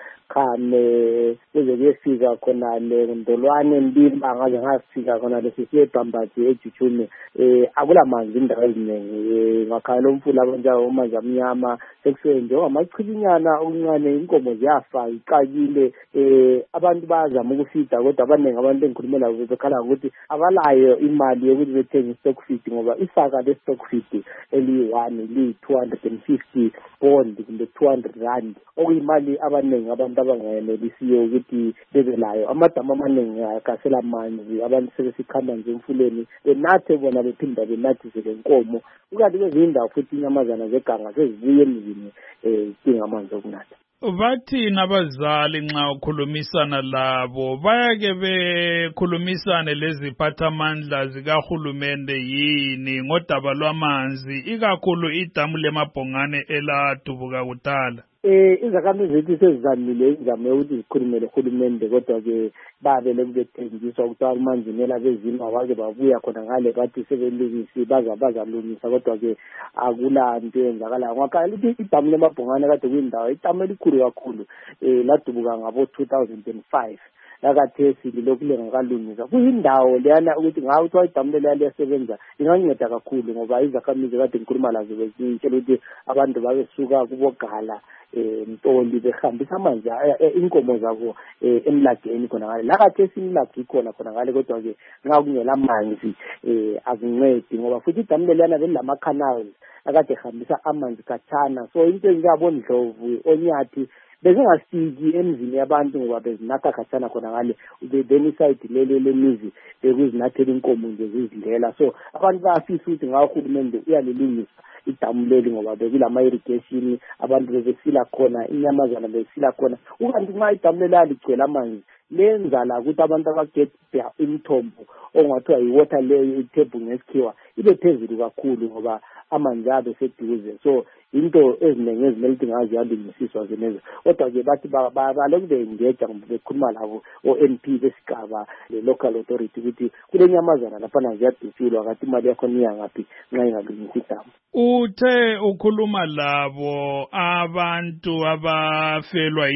Khane kuze kuyefika khona le Ndolwane Mbimba ngaze ngafika khona lesisiye Bhambathi eJujume eh akulamanzi indawo eziningi ngakhala umfula kanjalo umanzi amnyama sekusenje amachibinyana okuncane inkomo ziyafa iqakile eh abantu bazama ukufida kodwa abaningi abantu engikhulumela bekhala ukuthi abalayo imali yokuthi bethenge stock feed ngoba isaka le stock feed eli one li two hundred fifty bond kumbe two hundred rand okuyimali abaningi abantu abantu abangayenelisiyo ukuthi bebe layo. Amadamu amaningi akasela amanzi, abantu sebesikhamba nje emfuleni benathe bona bephinda benathise lenkomo. Ukanti kwezinye indawo futhi inyamazana zeganga sezibuye emzini um dinga amanzi okunatha.
Bathi nabazali nxa ukhulumisana labo bayake bekhulumisane leziphathamandla zikahulumende yini ngodaba lwamanzi ikakhulu idamu leMabhongane eladubuka kudala?
Eh izakhamizi zethu sezizamile izame ukuthi zikhulumele uhulumende kodwa ke babele kubethengiswa ukuthi amanzi nela bezima bake babuya khona ngale bathi sebelungisi baza bazalungisa kodwa ke akula nto yenzakala ngakho lithi idamu leMabhongane kade kuyindawo idamu elikhulu kakhulu eh ladubuka ngabo two thousand five lakathesi lokhu lengakalungisa kuyindawo leyana ukuthi ngawo ukuthi idamu leli liyasebenza inganceda kakhulu ngoba izakhamizi kade ngikhuluma lazo bezitshela ukuthi abantu babesuka kubogala eh Ntoli behambisa amanzi inkomo zabo emlageni khona ngale lakathesi imlagi khona khona ngale kodwa ke nxa kungela amanzi eh akuncedi ngoba futhi idamu leliyana belilama canals akade hambisa amanzi kathana so into engiyabona Ndlovu Onyathi bezingasiki emzini yabantu ngoba bezinatha khathana khona ngale then side lele lemizi bekuzinathela inkomo nje zizidlela so abantu bayafisa ukuthi ngawo uhulumende uyalilungisa idamu leli ngoba bekulama irrigation abantu bebesila khona inyamazana besila khona ukanti nxa idamu leli ligcwele amanzi lenza la ukuthi abantu abaget imithombo ongathiwa yiwater leyo itable ngesikhiwa ibe phezulu kakhulu ngoba amanzi abe seduze so into ezinenge ezimele ukuthi ngazi yalungisiswa zenezo kodwa ke bathi balokhu be-engage bekhuluma labo o-M P besigaba le-local authority ukuthi kule nyamazana laphana ziyadusulwa kanti imali yakhona iyangaphi nxa ingalungisi idamu.
Uthe ukhuluma labo abantu abafelwa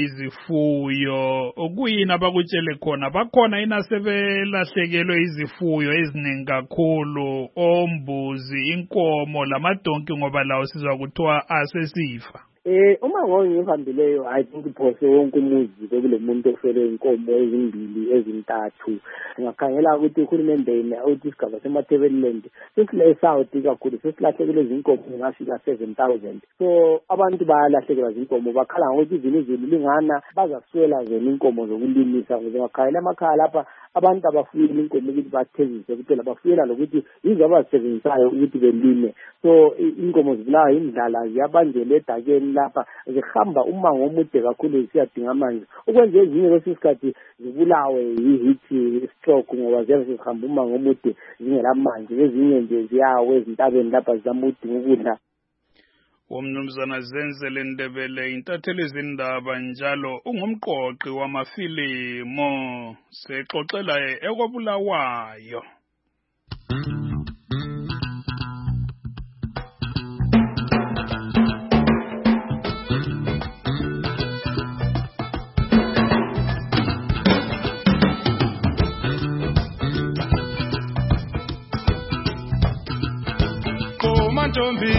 izifuyo kuyini abakutshele khona bakhona inasebelahlekelwe izifuyo eziningi kakhulu ombuzi inkomo lamadonki ngoba lawo sizwa kuthiwa asesifa?
Eh uma ngihambileyo I think phose wonke umuzi bekule muntu ofele inkomo ezimbili ezintathu ngakhangela ukuthi uhulumende yena uthi isigaba seMatabeleland sesile South kakhulu sesilahlekele izinkomo ngashika seven thousand so abantu bayalahlekelwa izinkomo bakhala ngokuthi izini izulu lingana bazaswela zena inkomo zokulimisa ngakhayela emakhaya lapha abantu abafuyela inkomo ukuthi bathezise kuphela bafuyela lokuthi yizo abazisebenzisayo ukuthi belime so inkomo zibulawa indlala ziyabanjela edakeni lapha zihamba umango omude kakhulu zisiyadinga amanzi ukwenza ezinye lesikhathi zibulawe yi-heat stroke ngoba ziyabe zihamba umango omude zingela amanzi ezinye nje ziyawe ezintabeni lapha zizama ukudinga ukudla.
Umnumzana Zenzele Ndebele intatheli zindaba njalo ungumqoqi wamafilimu sexoxela ekobulawayo.
Komantombi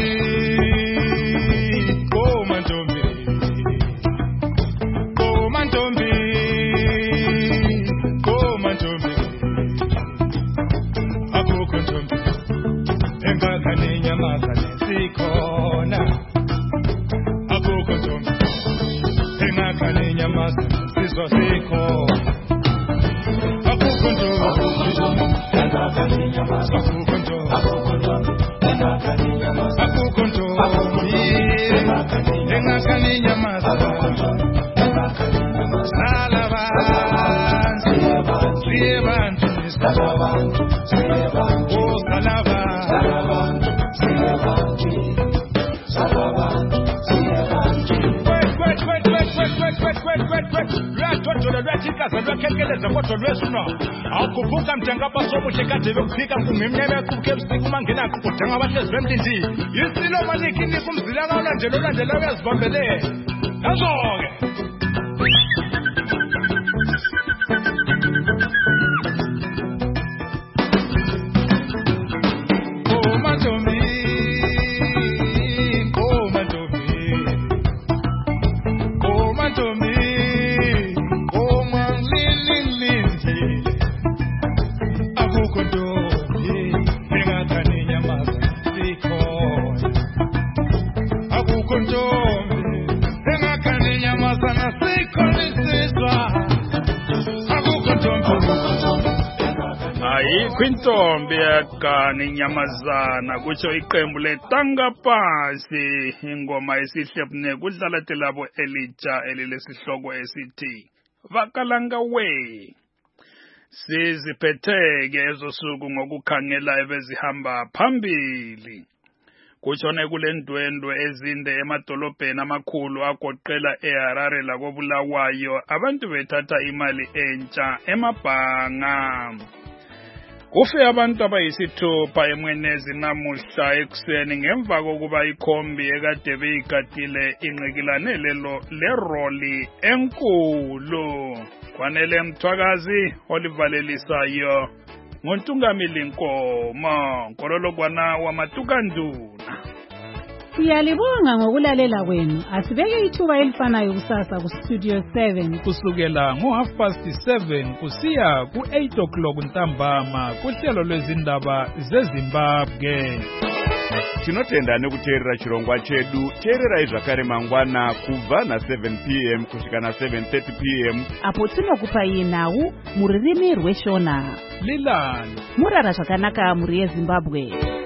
Akuvuka mtengapa sobo chekate lokufika kumemnyama kuke usiku mangena kudanga bahle zwemtindi yisilo maniki ni kumzila ngalandela olandela uyazibambele yazoke Konto, engakani nyamazana sikoni
kwintombi yagana inyamazana kutsho iqembu letanga pasi ingoma esihle kudlala telabo elitsha elilesihloko esithi Vakalanga we siziphetheke ezosuku ngokukhangela ebezihamba phambili kutshone kulendwendwe ezinde emadolobheni amakhulu agoqela eHarare lakobulawayo abantu bethatha imali entsha emabhanga kufe abantu abayisithupha emwenezi namuhla ekuseni ngemva kokuba ikhombi ekade beyigadile ingqikilane lelo leroli enkulu kwanele mthwakazi olivalelisayo ngontungamili nkomo nkololokwana wamatukanduna.
Siyalibonga ngokulalela kwenu. Asibeke ithuba elifanayo kusasa ku Studio seven
kusukela ngo half past seven kusiya ku eight o'clock ntambama kuhlelo lwezindaba zeZimbabwe.
Tinotenda nekuteerera chirongwa chedu. Teererai zvakare mangwana kubva na seven p m kusvika na seven thirty p m
apo tinokupa nhau muririmi rweshona
Lilani
murara zvakanaka muri yeZimbabwe.